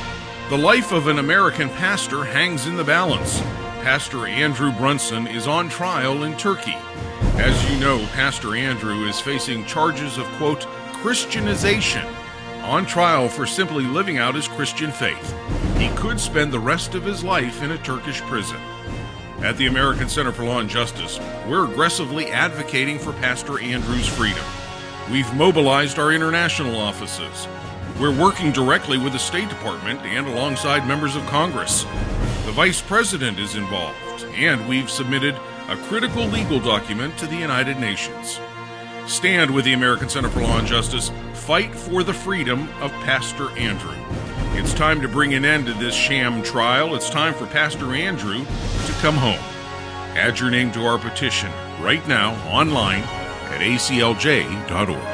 The life of an American pastor hangs in the balance. Pastor Andrew Brunson is on trial in Turkey. As you know, Pastor Andrew is facing charges of, quote, Christianization, on trial for simply living out his Christian faith. He could spend the rest of his life in a Turkish prison. At the American Center for Law and Justice, we're aggressively advocating for Pastor Andrew's freedom. We've mobilized our international offices. We're working directly with the State Department and alongside members of Congress. The Vice President is involved, and we've submitted a critical legal document to the United Nations. Stand with the American Center for Law and Justice. Fight for the freedom of Pastor Andrew. It's time to bring an end to this sham trial. It's time for Pastor Andrew to come home. Add your name to our petition right now online at A C L J dot org.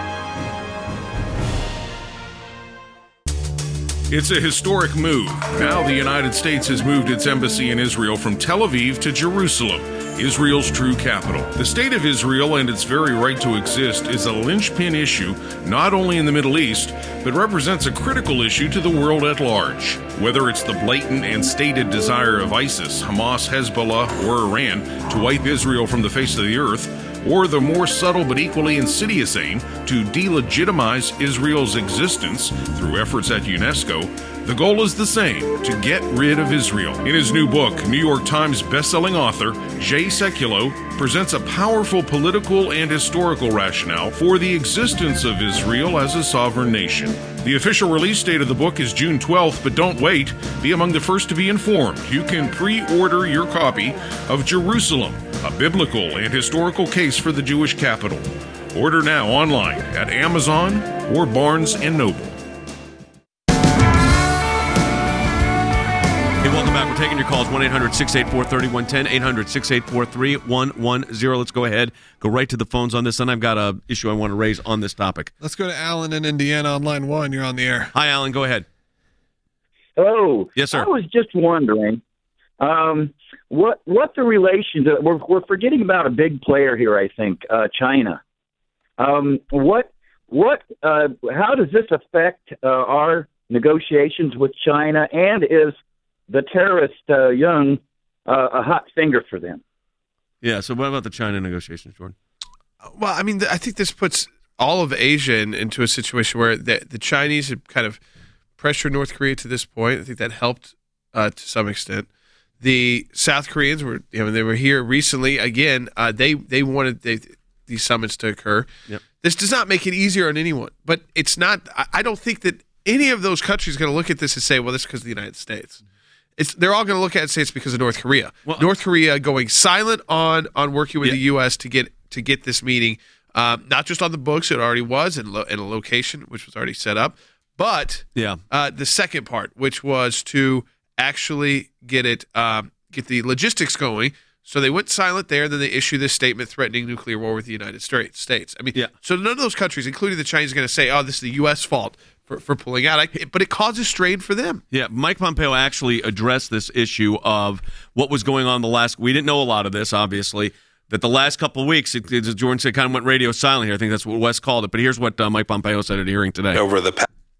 It's a historic move. Now the United States has moved its embassy in Israel from Tel Aviv to Jerusalem, Israel's true capital. The state of Israel and its very right to exist is a linchpin issue not only in the Middle East, but represents a critical issue to the world at large. Whether it's the blatant and stated desire of ISIS, Hamas, Hezbollah, or Iran to wipe Israel from the face of the earth, or the more subtle but equally insidious aim to delegitimize Israel's existence through efforts at UNESCO, the goal is the same, to get rid of Israel. In his new book, New York Times bestselling author Jay Sekulow presents a powerful political and historical rationale for the existence of Israel as a sovereign nation. The official release date of the book is June twelfth, but don't wait. Be among the first to be informed. You can pre-order your copy of Jerusalem, a biblical and historical case for the Jewish capital. Order now online at Amazon or Barnes and Noble. Hey, welcome back. We're taking your calls, one eight hundred six eight four three one one zero, eight hundred six eight four three one one zero. Let's go ahead, go right to the phones on this, and I've got an issue I want to raise on this topic. Let's go to Alan in Indiana on line one. You're on the air. Hi, Alan. Go ahead. Hello. Yes, sir. I was just wondering um, what what the relations – we're, we're forgetting about a big player here, I think, uh, China. Um, what what uh, how does this affect uh, our negotiations with China, and is – the terrorist uh, Young uh, a hot finger for them? Yeah, so what about the China negotiations, Jordan? Well, I mean, I think this puts all of Asia in, into a situation where the, the Chinese have kind of pressured North Korea to this point. I think that helped uh, to some extent. The South Koreans were, you know, they were here recently. Again, uh, they they wanted they, these summits to occur. Yep. This does not make it easier on anyone, but it's not. I, I don't think that any of those countries are going to look at this and say, "Well, this is because of the United States." It's, they're all going to look at it and say it's because of North Korea. Well, North Korea going silent on on working with yeah. the U S to get to get this meeting, um, not just on the books, it already was, in, lo- in a location which was already set up, but yeah. uh, the second part, which was to actually get it, um, get the logistics going. So they went silent there, then they issue this statement threatening nuclear war with the United States. I mean, yeah. so none of those countries, including the Chinese, are going to say, "Oh, this is the U S fault." For, for pulling out, but it causes strain for them. Yeah, Mike Pompeo actually addressed this issue of what was going on the last. We didn't know a lot of this, obviously. That the last couple of weeks, it, as Jordan said, kind of went radio silent here. I think that's what Wes called it. But here's what uh, Mike Pompeo said at a hearing today. Over the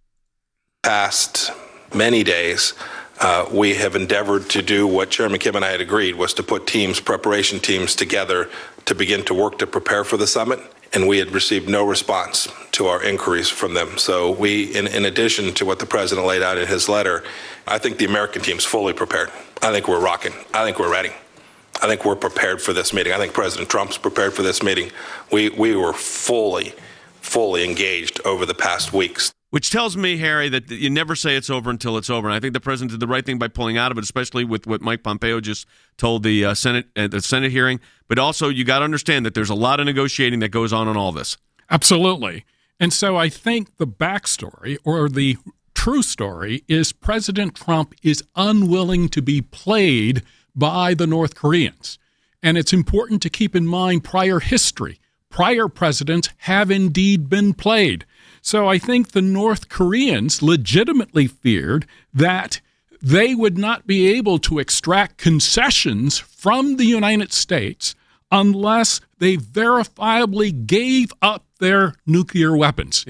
past many days, uh, we have endeavored to do what Chairman Kim and I had agreed was to put teams, preparation teams, together to begin to work to prepare for the summit. And we had received no response to our inquiries from them. So we, in, in addition to what the president laid out in his letter, I think the American team's fully prepared. I think we're rocking. I think we're ready. I think we're prepared for this meeting. I think President Trump's prepared for this meeting. We we were fully, fully engaged over the past weeks. Which tells me, Harry, that you never say it's over until it's over. And I think the president did the right thing by pulling out of it, especially with what Mike Pompeo just told the uh, Senate at the Senate hearing. But also, you got to understand that there's a lot of negotiating that goes on in all this. Absolutely. And so I think the backstory, or the true story, is President Trump is unwilling to be played by the North Koreans. And it's important to keep in mind prior history. Prior presidents have indeed been played. So I think the North Koreans legitimately feared that they would not be able to extract concessions from the United States unless they verifiably gave up their nuclear weapons. Yeah.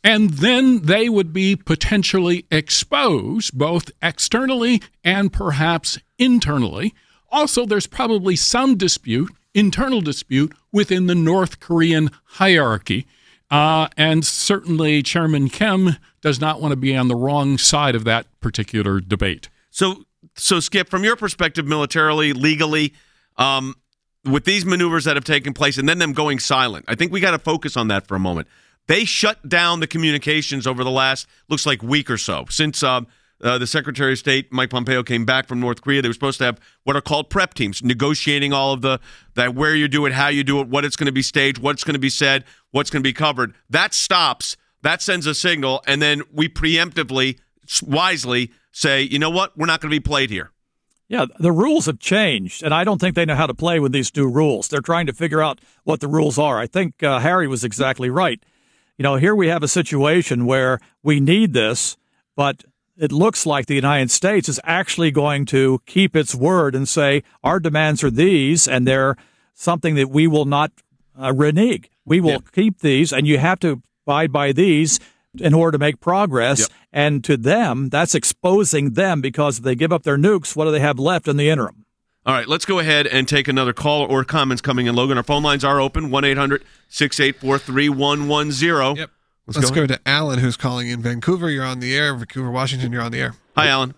And then they would be potentially exposed both externally and perhaps internally. Also, there's probably some dispute, internal dispute, within the North Korean hierarchy. Uh, and certainly Chairman Kim does not want to be on the wrong side of that particular debate. So, so Skip, from your perspective, militarily, legally, um, with these maneuvers that have taken place and then them going silent, I think we got to focus on that for a moment. They shut down the communications over the last, looks like, week or so. Since uh, uh, the Secretary of State, Mike Pompeo, came back from North Korea, they were supposed to have what are called prep teams, negotiating all of the, that where you do it, how you do it, what it's going to be staged, what's going to be said, what's going to be covered. That stops. That sends a signal, and then we preemptively, wisely say, you know what, we're not going to be played here. Yeah, the rules have changed, and I don't think they know how to play with these new rules. They're trying to figure out what the rules are. I think uh, Harry was exactly right. You know, here we have a situation where we need this, but it looks like the United States is actually going to keep its word and say our demands are these, and they're something that we will not uh, renege. We will yep. keep these, and you have to abide by these in order to make progress. Yep. And to them, that's exposing them, because if they give up their nukes, what do they have left in the interim? All right, let's go ahead and take another call or comments coming in, Logan. Our phone lines are open, one eight hundred six eight four three one one zero. Yep. Let's, let's go, go to Alan, who's calling in Vancouver. You're on the air. Vancouver, Washington, you're on the air. Hi, Alan.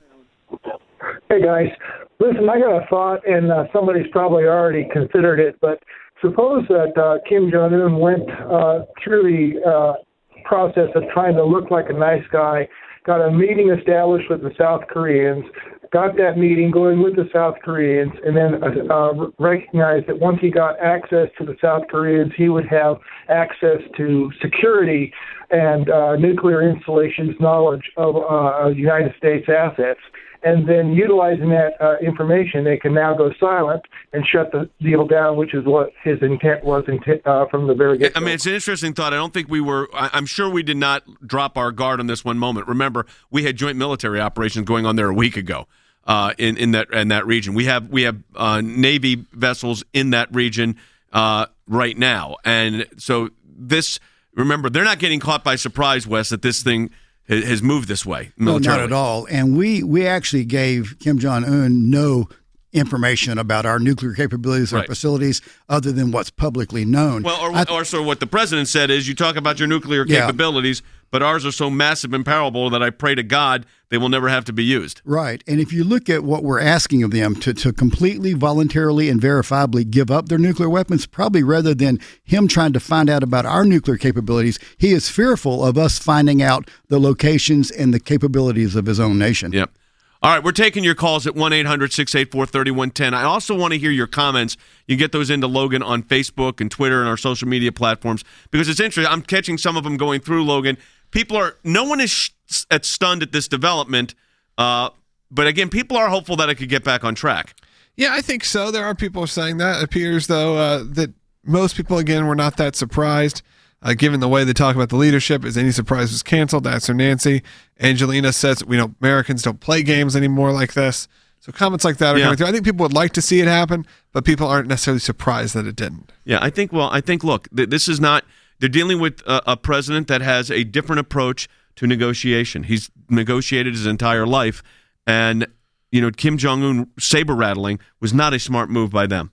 Hey, guys. Listen, I got a thought, and uh, somebody's probably already considered it, but suppose that uh, Kim Jong-un went uh, through the uh, process of trying to look like a nice guy, got a meeting established with the South Koreans, got that meeting going with the South Koreans, and then uh, recognized that once he got access to the South Koreans, he would have access to security and uh, nuclear installations knowledge of uh, United States assets. And then utilizing that uh, information, they can now go silent and shut the deal down, which is what his intent was intent, uh, from the very get-go. I mean, it's an interesting thought. I don't think we were – I'm sure we did not drop our guard on this one moment. Remember, we had joint military operations going on there a week ago uh, in, in, that, in that region. We have, we have uh, Navy vessels in that region uh, right now. And so this – remember, they're not getting caught by surprise, Wes, that this thing – has moved this way militarily. No, not at all. And we, we actually gave Kim Jong-un no information about our nuclear capabilities or right. facilities other than what's publicly known. Well, or, th- or so what the president said is you talk about your nuclear yeah. capabilities, but ours are so massive and powerful that I pray to God they will never have to be used. Right. And if you look at what we're asking of them to, to completely, voluntarily, and verifiably give up their nuclear weapons, probably rather than him trying to find out about our nuclear capabilities, he is fearful of us finding out the locations and the capabilities of his own nation. Yep. All right, we're taking your calls at one eight hundred six eight four three one one zero. I also want to hear your comments. You can get those into Logan on Facebook and Twitter and our social media platforms, because it's interesting. I'm catching some of them going through, Logan. People are – no one is sh- at stunned at this development, uh, but, again, people are hopeful that it could get back on track. Yeah, I think so. There are people saying that. It appears, though, uh, that most people, again, were not that surprised. Uh, given the way they talk about the leadership, is any surprise was canceled. That's her Nancy. Angelina says, we know Americans don't play games anymore like this. So comments like that are yeah. coming through. I think people would like to see it happen, but people aren't necessarily surprised that it didn't. Yeah, I think, well, I think, look, th- this is not, they're dealing with a, a president that has a different approach to negotiation. He's negotiated his entire life, and, you know, Kim Jong-un saber rattling was not a smart move by them.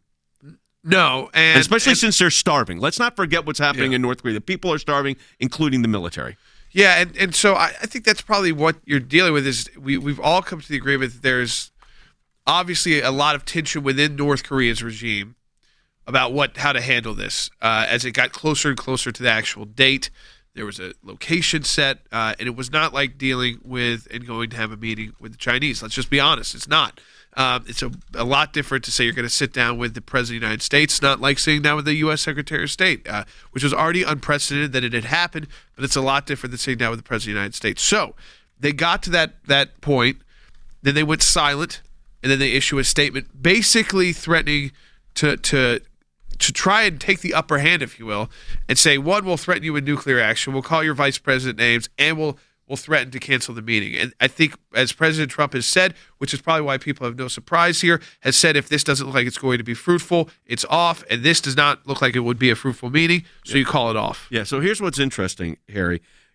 No, and, and especially and, since they're starving. Let's not forget what's happening yeah. in North Korea. The people are starving, including the military. Yeah, and, and so I, I think that's probably what you're dealing with is we, we've all come to the agreement that there's obviously a lot of tension within North Korea's regime about what how to handle this. Uh, as it got closer and closer to the actual date, there was a location set, uh, and it was not like dealing with and going to have a meeting with the Chinese. Let's just be honest, it's not. Um, it's a, a lot different to say you're going to sit down with the President of the United States. It's not like sitting down with the U S Secretary of State, uh, which was already unprecedented that it had happened, but it's a lot different than sitting down with the President of the United States. So they got to that that point, then they went silent, and then they issue a statement basically threatening to to to try and take the upper hand, if you will, and say, one, we'll threaten you with nuclear action, we'll call your vice president names, and we'll will threaten to cancel the meeting. And I think, as President Trump has said, which is probably why people have no surprise here, has said if this doesn't look like it's going to be fruitful, it's off, and this does not look like it would be a fruitful meeting, so yeah. you call it off. Yeah, so here's what's interesting, Harry.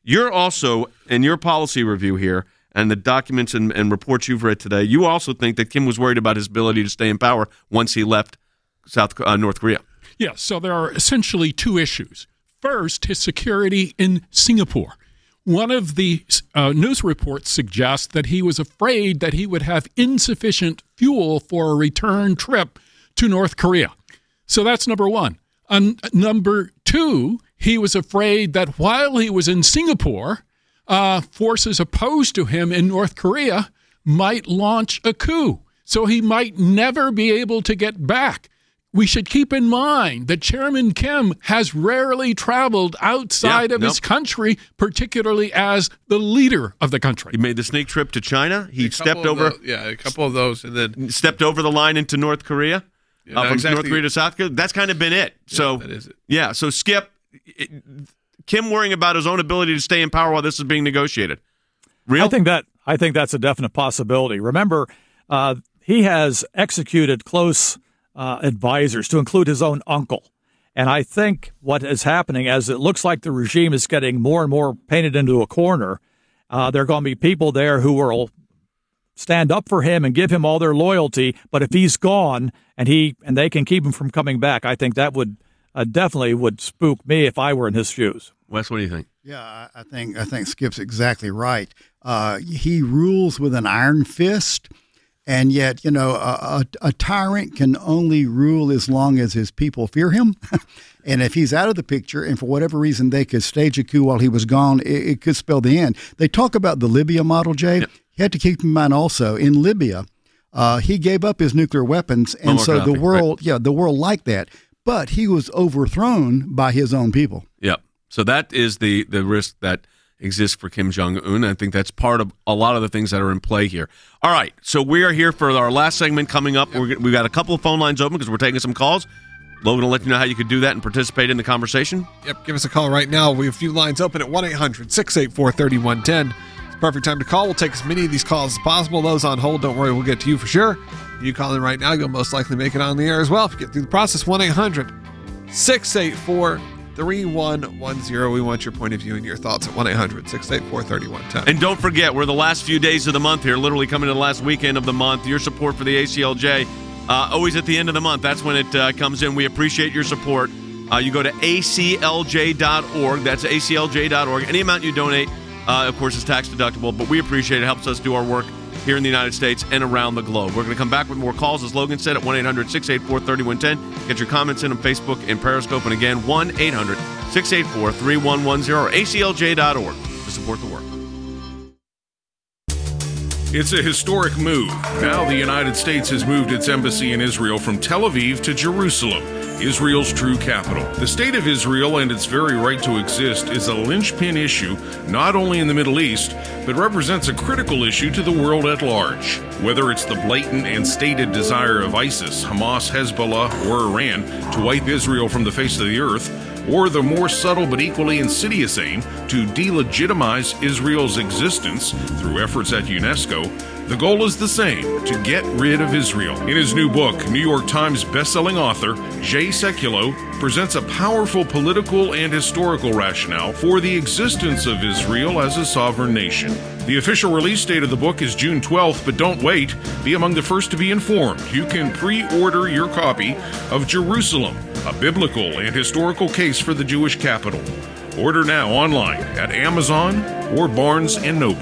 You're also, in your policy review here, and the documents and, and reports you've read today, you also think that Kim was worried about his ability to stay in power once he left South uh, North Korea. Yeah, so there are essentially two issues. First, his security in Singapore. One of the uh, news reports suggests that he was afraid that he would have insufficient fuel for a return trip to North Korea. So that's number one. And number two, he was afraid that while he was in Singapore, uh, forces opposed to him in North Korea might launch a coup. So he might never be able to get back. We should keep in mind that Chairman Kim has rarely traveled outside Yeah, of nope. his country, particularly as the leader of the country. He made the sneak trip to China. He A couple stepped of over, tho- yeah, a couple of those, and then stepped over the line into North Korea, Yeah, uh, not from exactly- North Korea to South Korea. That's kind of been it. so that is it. Yeah. So Skip, it, Kim worrying about his own ability to stay in power while this is being negotiated. Real? I think that I think that's a definite possibility. Remember, uh, he has executed close uh, advisors, to include his own uncle. And I think what is happening, as it looks like the regime is getting more and more painted into a corner, uh, there are going to be people there who will stand up for him and give him all their loyalty. But if he's gone and he and they can keep him from coming back, I think that would uh, definitely would spook me if I were in his shoes. Wes, what do you think? Yeah, I I think I think Skip's exactly right. Uh, he rules with an iron fist, and yet, you know, a, a, a tyrant can only rule as long as his people fear him. And if he's out of the picture, and for whatever reason they could stage a coup while he was gone, it, it could spell the end. They talk about the Libya model, Jay. Yep. You have to keep in mind also, in Libya, uh, he gave up his nuclear weapons, and Muammar so the Gaddafi, world, right. yeah, the world liked that. But he was overthrown by his own people. Yep. So that is the the risk that exists for Kim Jong-un. I think that's part of a lot of the things that are in play here. All right, so we are here for our last segment coming up. We're, we've got a couple of phone lines open because we're taking some calls. Logan will let you know how you could do that and participate in the conversation. Yep, give us a call right now. We have a few lines open at one eight hundred six eight four three one one zero. It's a perfect time to call. We'll take as many of these calls as possible. Those on hold, don't worry, we'll get to you for sure. If you call in right now, you'll most likely make it on the air as well. If you get through the process, one eight hundred six eight four three one one zero. We want your point of view and your thoughts at one eight hundred six eight four three one one zero. And don't forget, we're the last few days of the month here, literally coming to the last weekend of the month. Your support for the A C L J, uh, always at the end of the month. That's when it uh, comes in. We appreciate your support. Uh, you go to A C L J dot org. That's A C L J dot org. Any amount you donate, uh, of course, is tax deductible, but we appreciate it. It helps us do our work here in the United States and around the globe. We're going to come back with more calls, as Logan said, at one eight hundred six eight four three one one zero. Get your comments in on Facebook and Periscope. And again, one eight hundred six eight four three one one zero or A C L J dot org to support the work. It's a historic move. Now the United States has moved its embassy in Israel from Tel Aviv to Jerusalem, Israel's true capital. The state of Israel and its very right to exist is a linchpin issue not only in the Middle East, but represents a critical issue to the world at large. Whether it's the blatant and stated desire of ISIS, Hamas, Hezbollah, or Iran to wipe Israel from the face of the earth, or the more subtle but equally insidious aim to delegitimize Israel's existence through efforts at UNESCO, the goal is the same: to get rid of Israel. In his new book, New York Times bestselling author Jay Sekulow presents a powerful political and historical rationale for the existence of Israel as a sovereign nation. The official release date of the book is June twelfth, but don't wait. Be among the first to be informed. You can pre-order your copy of Jerusalem, a biblical and historical case for the Jewish capital. Order now online at Amazon or Barnes and Noble.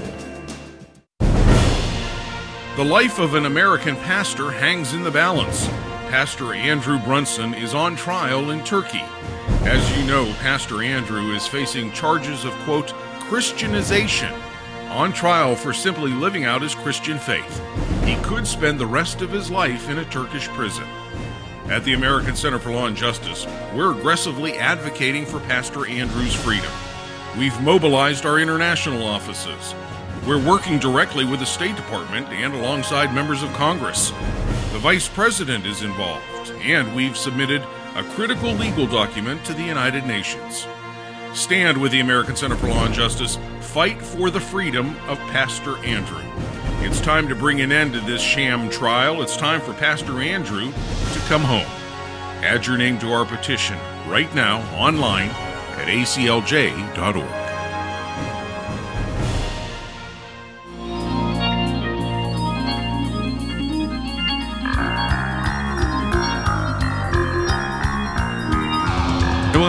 The life of an American pastor hangs in the balance. Pastor Andrew Brunson is on trial in Turkey. As you know, Pastor Andrew is facing charges of, quote, Christianization, on trial for simply living out his Christian faith. He could spend the rest of his life in a Turkish prison. At the American Center for Law and Justice, we're aggressively advocating for Pastor Andrew's freedom. We've mobilized our international offices. We're working directly with the State Department and alongside members of Congress. The Vice President is involved, and we've submitted a critical legal document to the United Nations. Stand with the American Center for Law and Justice. Fight for the freedom of Pastor Andrew. It's time to bring an end to this sham trial. It's time for Pastor Andrew to come home. Add your name to our petition right now online at A C L J dot org.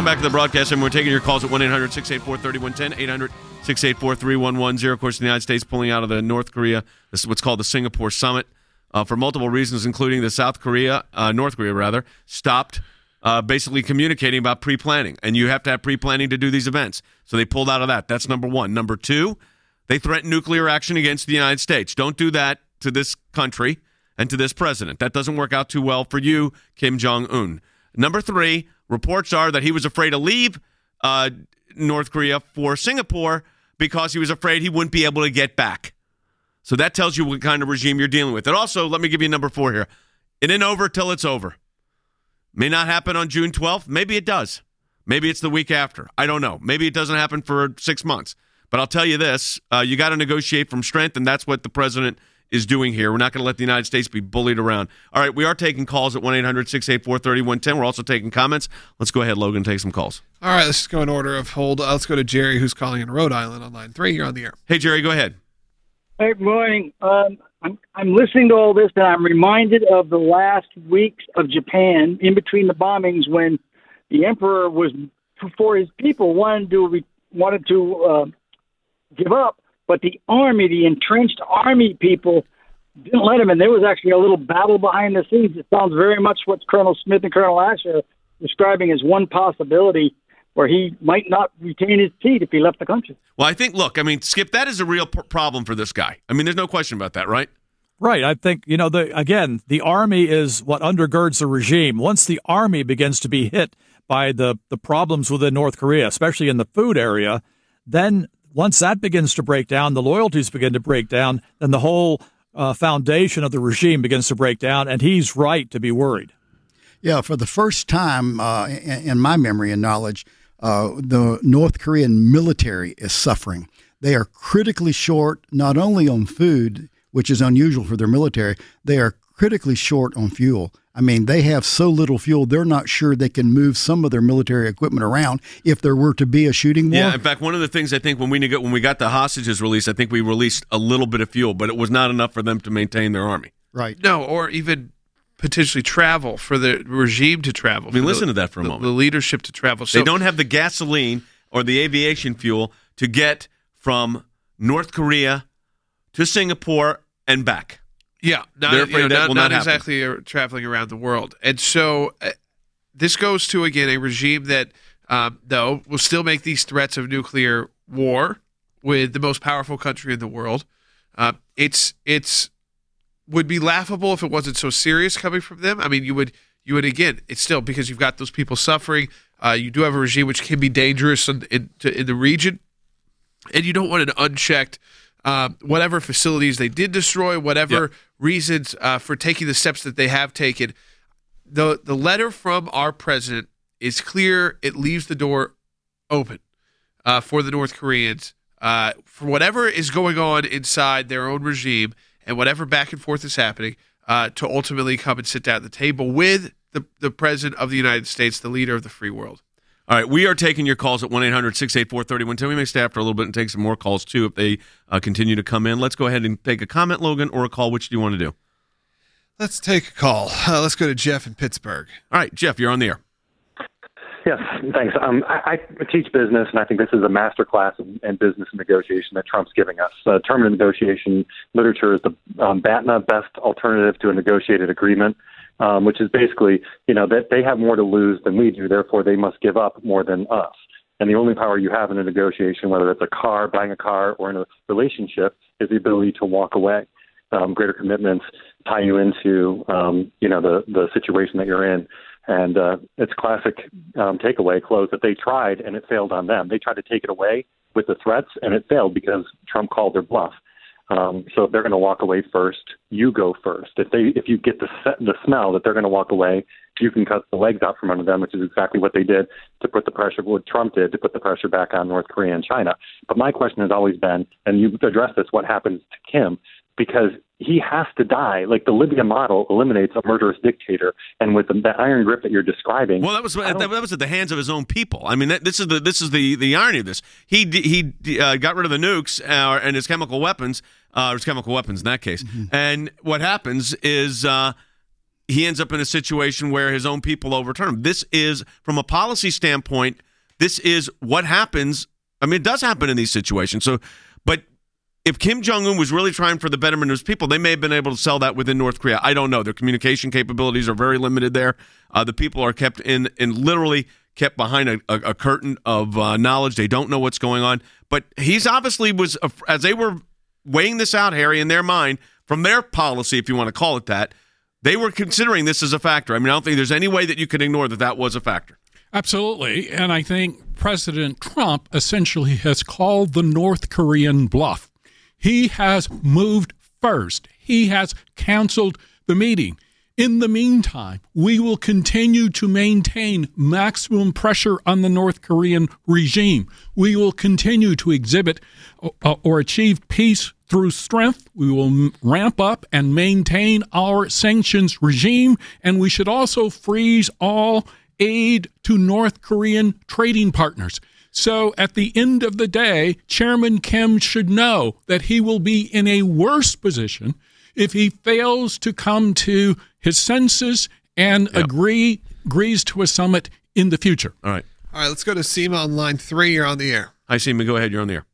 back to the broadcast, and we're taking your calls at one eight hundred six eight four three one one zero, eight hundred six eight four three one one zero. Of course, the United States pulling out of the North Korea, this is what's called the Singapore Summit, uh, for multiple reasons, including the South Korea, uh, North Korea rather, stopped uh, basically communicating about pre-planning, and you have to have pre-planning to do these events. So they pulled out of that. That's number one. Number two, they threatened nuclear action against the United States. Don't do that to this country and to this president. That doesn't work out too well for you, Kim Jong-un. Number three, reports are that he was afraid to leave uh, North Korea for Singapore because he was afraid he wouldn't be able to get back. So that tells you what kind of regime you're dealing with. And also, let me give you number four here. It ain't over till it's over. May not happen on June twelfth. Maybe it does. Maybe it's the week after. I don't know. Maybe it doesn't happen for six months. But I'll tell you this, uh, you got to negotiate from strength, and that's what the president is doing here. We're not going to let the United States be bullied around. All right, we are taking calls at one eight hundred six eight four three one one zero. We're also taking comments. Let's go ahead, Logan, take some calls. All right, let's just go in order of hold. Uh, let's go to Jerry, who's calling in Rhode Island on line three. You're on the air. Hey, Jerry, go ahead. Hey, good morning. Um, I'm, I'm listening to all this, and I'm reminded of the last weeks of Japan in between the bombings when the emperor was, for his people, wanted to, wanted to uh, give up, but the army, the entrenched army people, didn't let him, and there was actually a little battle behind the scenes. It sounds very much what Colonel Smith and Colonel Asher are describing as one possibility where he might not retain his seat if he left the country. Well, I think, look, I mean, Skip, that is a real p- problem for this guy. I mean, there's no question about that, right? Right. I think, you know, the again, the army is what undergirds the regime. Once the army begins to be hit by the, the problems within North Korea, especially in the food area, then once that begins to break down, the loyalties begin to break down, then the whole uh, foundation of the regime begins to break down, and he's right to be worried. Yeah, for the first time uh, in, in my memory and knowledge, uh, the North Korean military is suffering. They are critically short not only on food, which is unusual for their military, they are critically short on fuel. I mean, they have so little fuel, they're not sure they can move some of their military equipment around if there were to be a shooting war. Yeah, in fact, one of the things I think when we when we got the hostages released, I think we released a little bit of fuel, but it was not enough for them to maintain their army. Right. No, or even potentially travel, for the regime to travel. I mean, for listen the, to that for a the, moment. The leadership to travel. So, they don't have the gasoline or the aviation fuel to get from North Korea to Singapore and back. Yeah, not, They're afraid you know, that not, will not, not exactly uh, traveling around the world. And so uh, this goes to, again, a regime that, um, though, will still make these threats of nuclear war with the most powerful country in the world. Uh, it's it's would be laughable if it wasn't so serious coming from them. I mean, you would, you would again, it's still because you've got those people suffering. Uh, you do have a regime which can be dangerous in, in, to, in the region, and you don't want an unchecked uh, whatever facilities they did destroy, whatever yep. reasons uh, for taking the steps that they have taken. The the letter from our president is clear. It leaves the door open uh, for the North Koreans uh, for whatever is going on inside their own regime and whatever back and forth is happening uh, to ultimately come and sit down at the table with the, the president of the United States, the leader of the free world. All right, we are taking your calls at one eight hundred six eight four three one one zero. We may stay after a little bit and take some more calls, too, if they uh, continue to come in. Let's go ahead and take a comment, Logan, or a call. Which do you want to do? Let's take a call. Uh, let's go to Jeff in Pittsburgh. All right, Jeff, you're on the air. Yes, thanks. Um, I, I teach business, and I think this is a master class in, in business negotiation that Trump's giving us. Uh, term of negotiation literature is the um, B A T N A best alternative to a negotiated agreement, um, which is basically, you know, that they have more to lose than we do, therefore they must give up more than us. And the only power you have in a negotiation, whether it's a car, buying a car, or in a relationship, is the ability to walk away. Um, greater commitments tie you into, um, you know, the, the situation that you're in. And uh, it's classic um, takeaway close that they tried and it failed on them. They tried to take it away with the threats and it failed because Trump called their bluff. Um, so if they're going to walk away first, you go first. If they if you get the the smell that they're going to walk away, you can cut the legs out from under them, which is exactly what they did to put the pressure, what Trump did to put the pressure back on North Korea and China. But my question has always been, and you've addressed this, what happens to Kim? Because he has to die. Like the Libya model eliminates a murderous dictator, and with the, the iron grip that you're describing. Well, that was that, that was at the hands of his own people. I mean, that, this is the this is the, the irony of this. He he uh, got rid of the nukes uh, and his chemical weapons, uh, his chemical weapons in that case. Mm-hmm. And what happens is uh, he ends up in a situation where his own people overturn him. This is, from a policy standpoint, this is what happens. I mean, it does happen in these situations. So, but if Kim Jong-un was really trying for the betterment of his people, they may have been able to sell that within North Korea. I don't know. Their communication capabilities are very limited there. Uh, the people are kept in and literally kept behind a, a, a curtain of uh, knowledge. They don't know what's going on. But he's obviously was, as they were weighing this out, Harry, in their mind, from their policy, if you want to call it that, they were considering this as a factor. I mean, I don't think there's any way that you could ignore that that was a factor. Absolutely. And I think President Trump essentially has called the North Korean bluff. He has moved first. He has canceled the meeting. In the meantime, we will continue to maintain maximum pressure on the North Korean regime. We will continue to exhibit uh, or achieve peace through strength. We will ramp up and maintain our sanctions regime, and we should also freeze all aid to North Korean trading partners. So at the end of the day, Chairman Kim should know that he will be in a worse position if he fails to come to his senses and yep. agree agrees to a summit in the future. All right. All right, let's go to Seema on line three. You're on the air. Hi, Seema. Go ahead. You're on the air.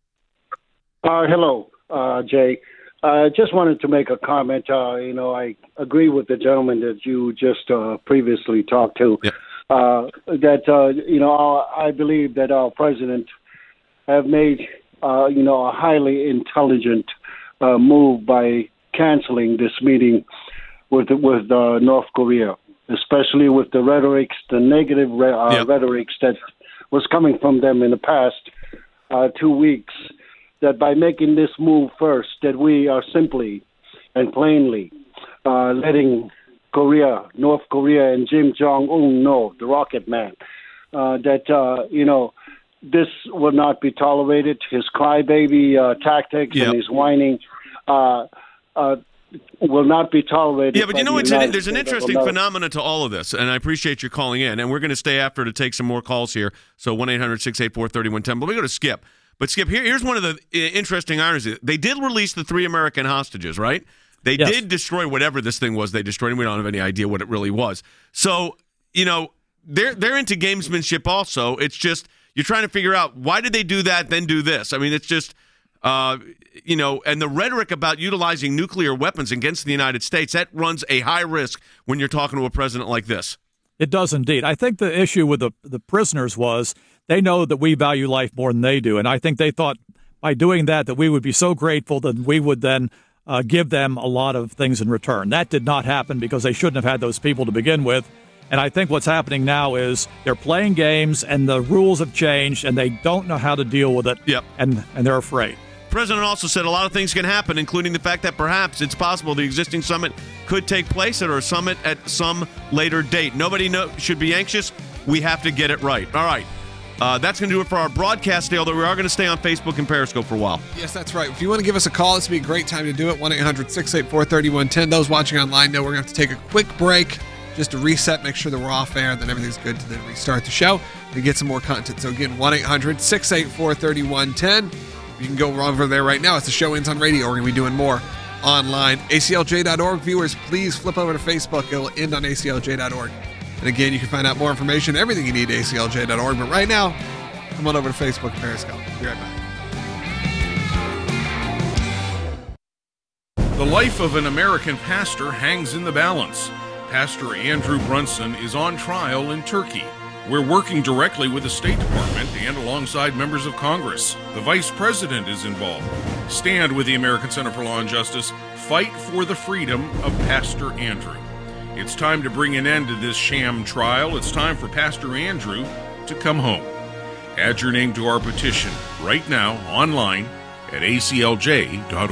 Uh, hello, uh, Jay. I uh, just wanted to make a comment. Uh, you know, I agree with the gentleman that you just uh, previously talked to. Yep. Uh, that, uh, you know, I believe that our president have made, uh, you know, a highly intelligent uh, move by canceling this meeting with with uh, North Korea, especially with the rhetorics, the negative re- uh, yep. rhetorics that was coming from them in the past uh, two weeks, that by making this move first, that we are simply and plainly uh, letting Korea, North Korea, and Kim Jong-un know, the rocket man, uh, that, uh, you know, this will not be tolerated. His crybaby uh, tactics yep. and his whining uh, uh, will not be tolerated. Yeah, but you know, it's an, there's an interesting phenomenon to all of this, and I appreciate you calling in. And we're going to stay after to take some more calls here. So one eight hundred six eight four three one one zero. But we go to Skip. But Skip, here, here's one of the interesting ironies. They did release the three American hostages, right? They yes. did destroy whatever this thing was they destroyed, and we don't have any idea what it really was. So, you know, they're they're into gamesmanship also. It's just you're trying to figure out why did they do that, then do this. I mean, it's just, uh, you know, and the rhetoric about utilizing nuclear weapons against the United States, that runs a high risk when you're talking to a president like this. It does indeed. I think the issue with the, the prisoners was they know that we value life more than they do, and I think they thought by doing that that we would be so grateful that we would then Uh, give them a lot of things in return. That did not happen because they shouldn't have had those people to begin with. And I think what's happening now is they're playing games and the rules have changed and they don't know how to deal with it. Yep. And, and they're afraid. The president also said a lot of things can happen, including the fact that perhaps it's possible the existing summit could take place at our summit at some later date. Nobody know, should be anxious. We have to get it right. All right. Uh, that's going to do it for our broadcast day, although we are going to stay on Facebook and Periscope for a while. Yes, that's right. If you want to give us a call, this would be a great time to do it. one eight hundred six eight four three one one zero. Those watching online know we're going to have to take a quick break just to reset, make sure that we're off air, then everything's good to then restart the show and get some more content. So again, one eight hundred six eight four three one one zero. You can go over there right now. As the show ends on radio, we're going to be doing more online. A C L J dot org viewers, please flip over to Facebook. It will end on A C L J dot org. And again, you can find out more information, everything you need at A C L J dot org. But right now, come on over to Facebook and Periscope. Be right back. The life of an American pastor hangs in the balance. Pastor Andrew Brunson is on trial in Turkey. We're working directly with the State Department and alongside members of Congress. The Vice President is involved. Stand with the American Center for Law and Justice. Fight for the freedom of Pastor Andrew. It's time to bring an end to this sham trial. It's time for Pastor Andrew to come home. Add your name to our petition right now online at A C L J dot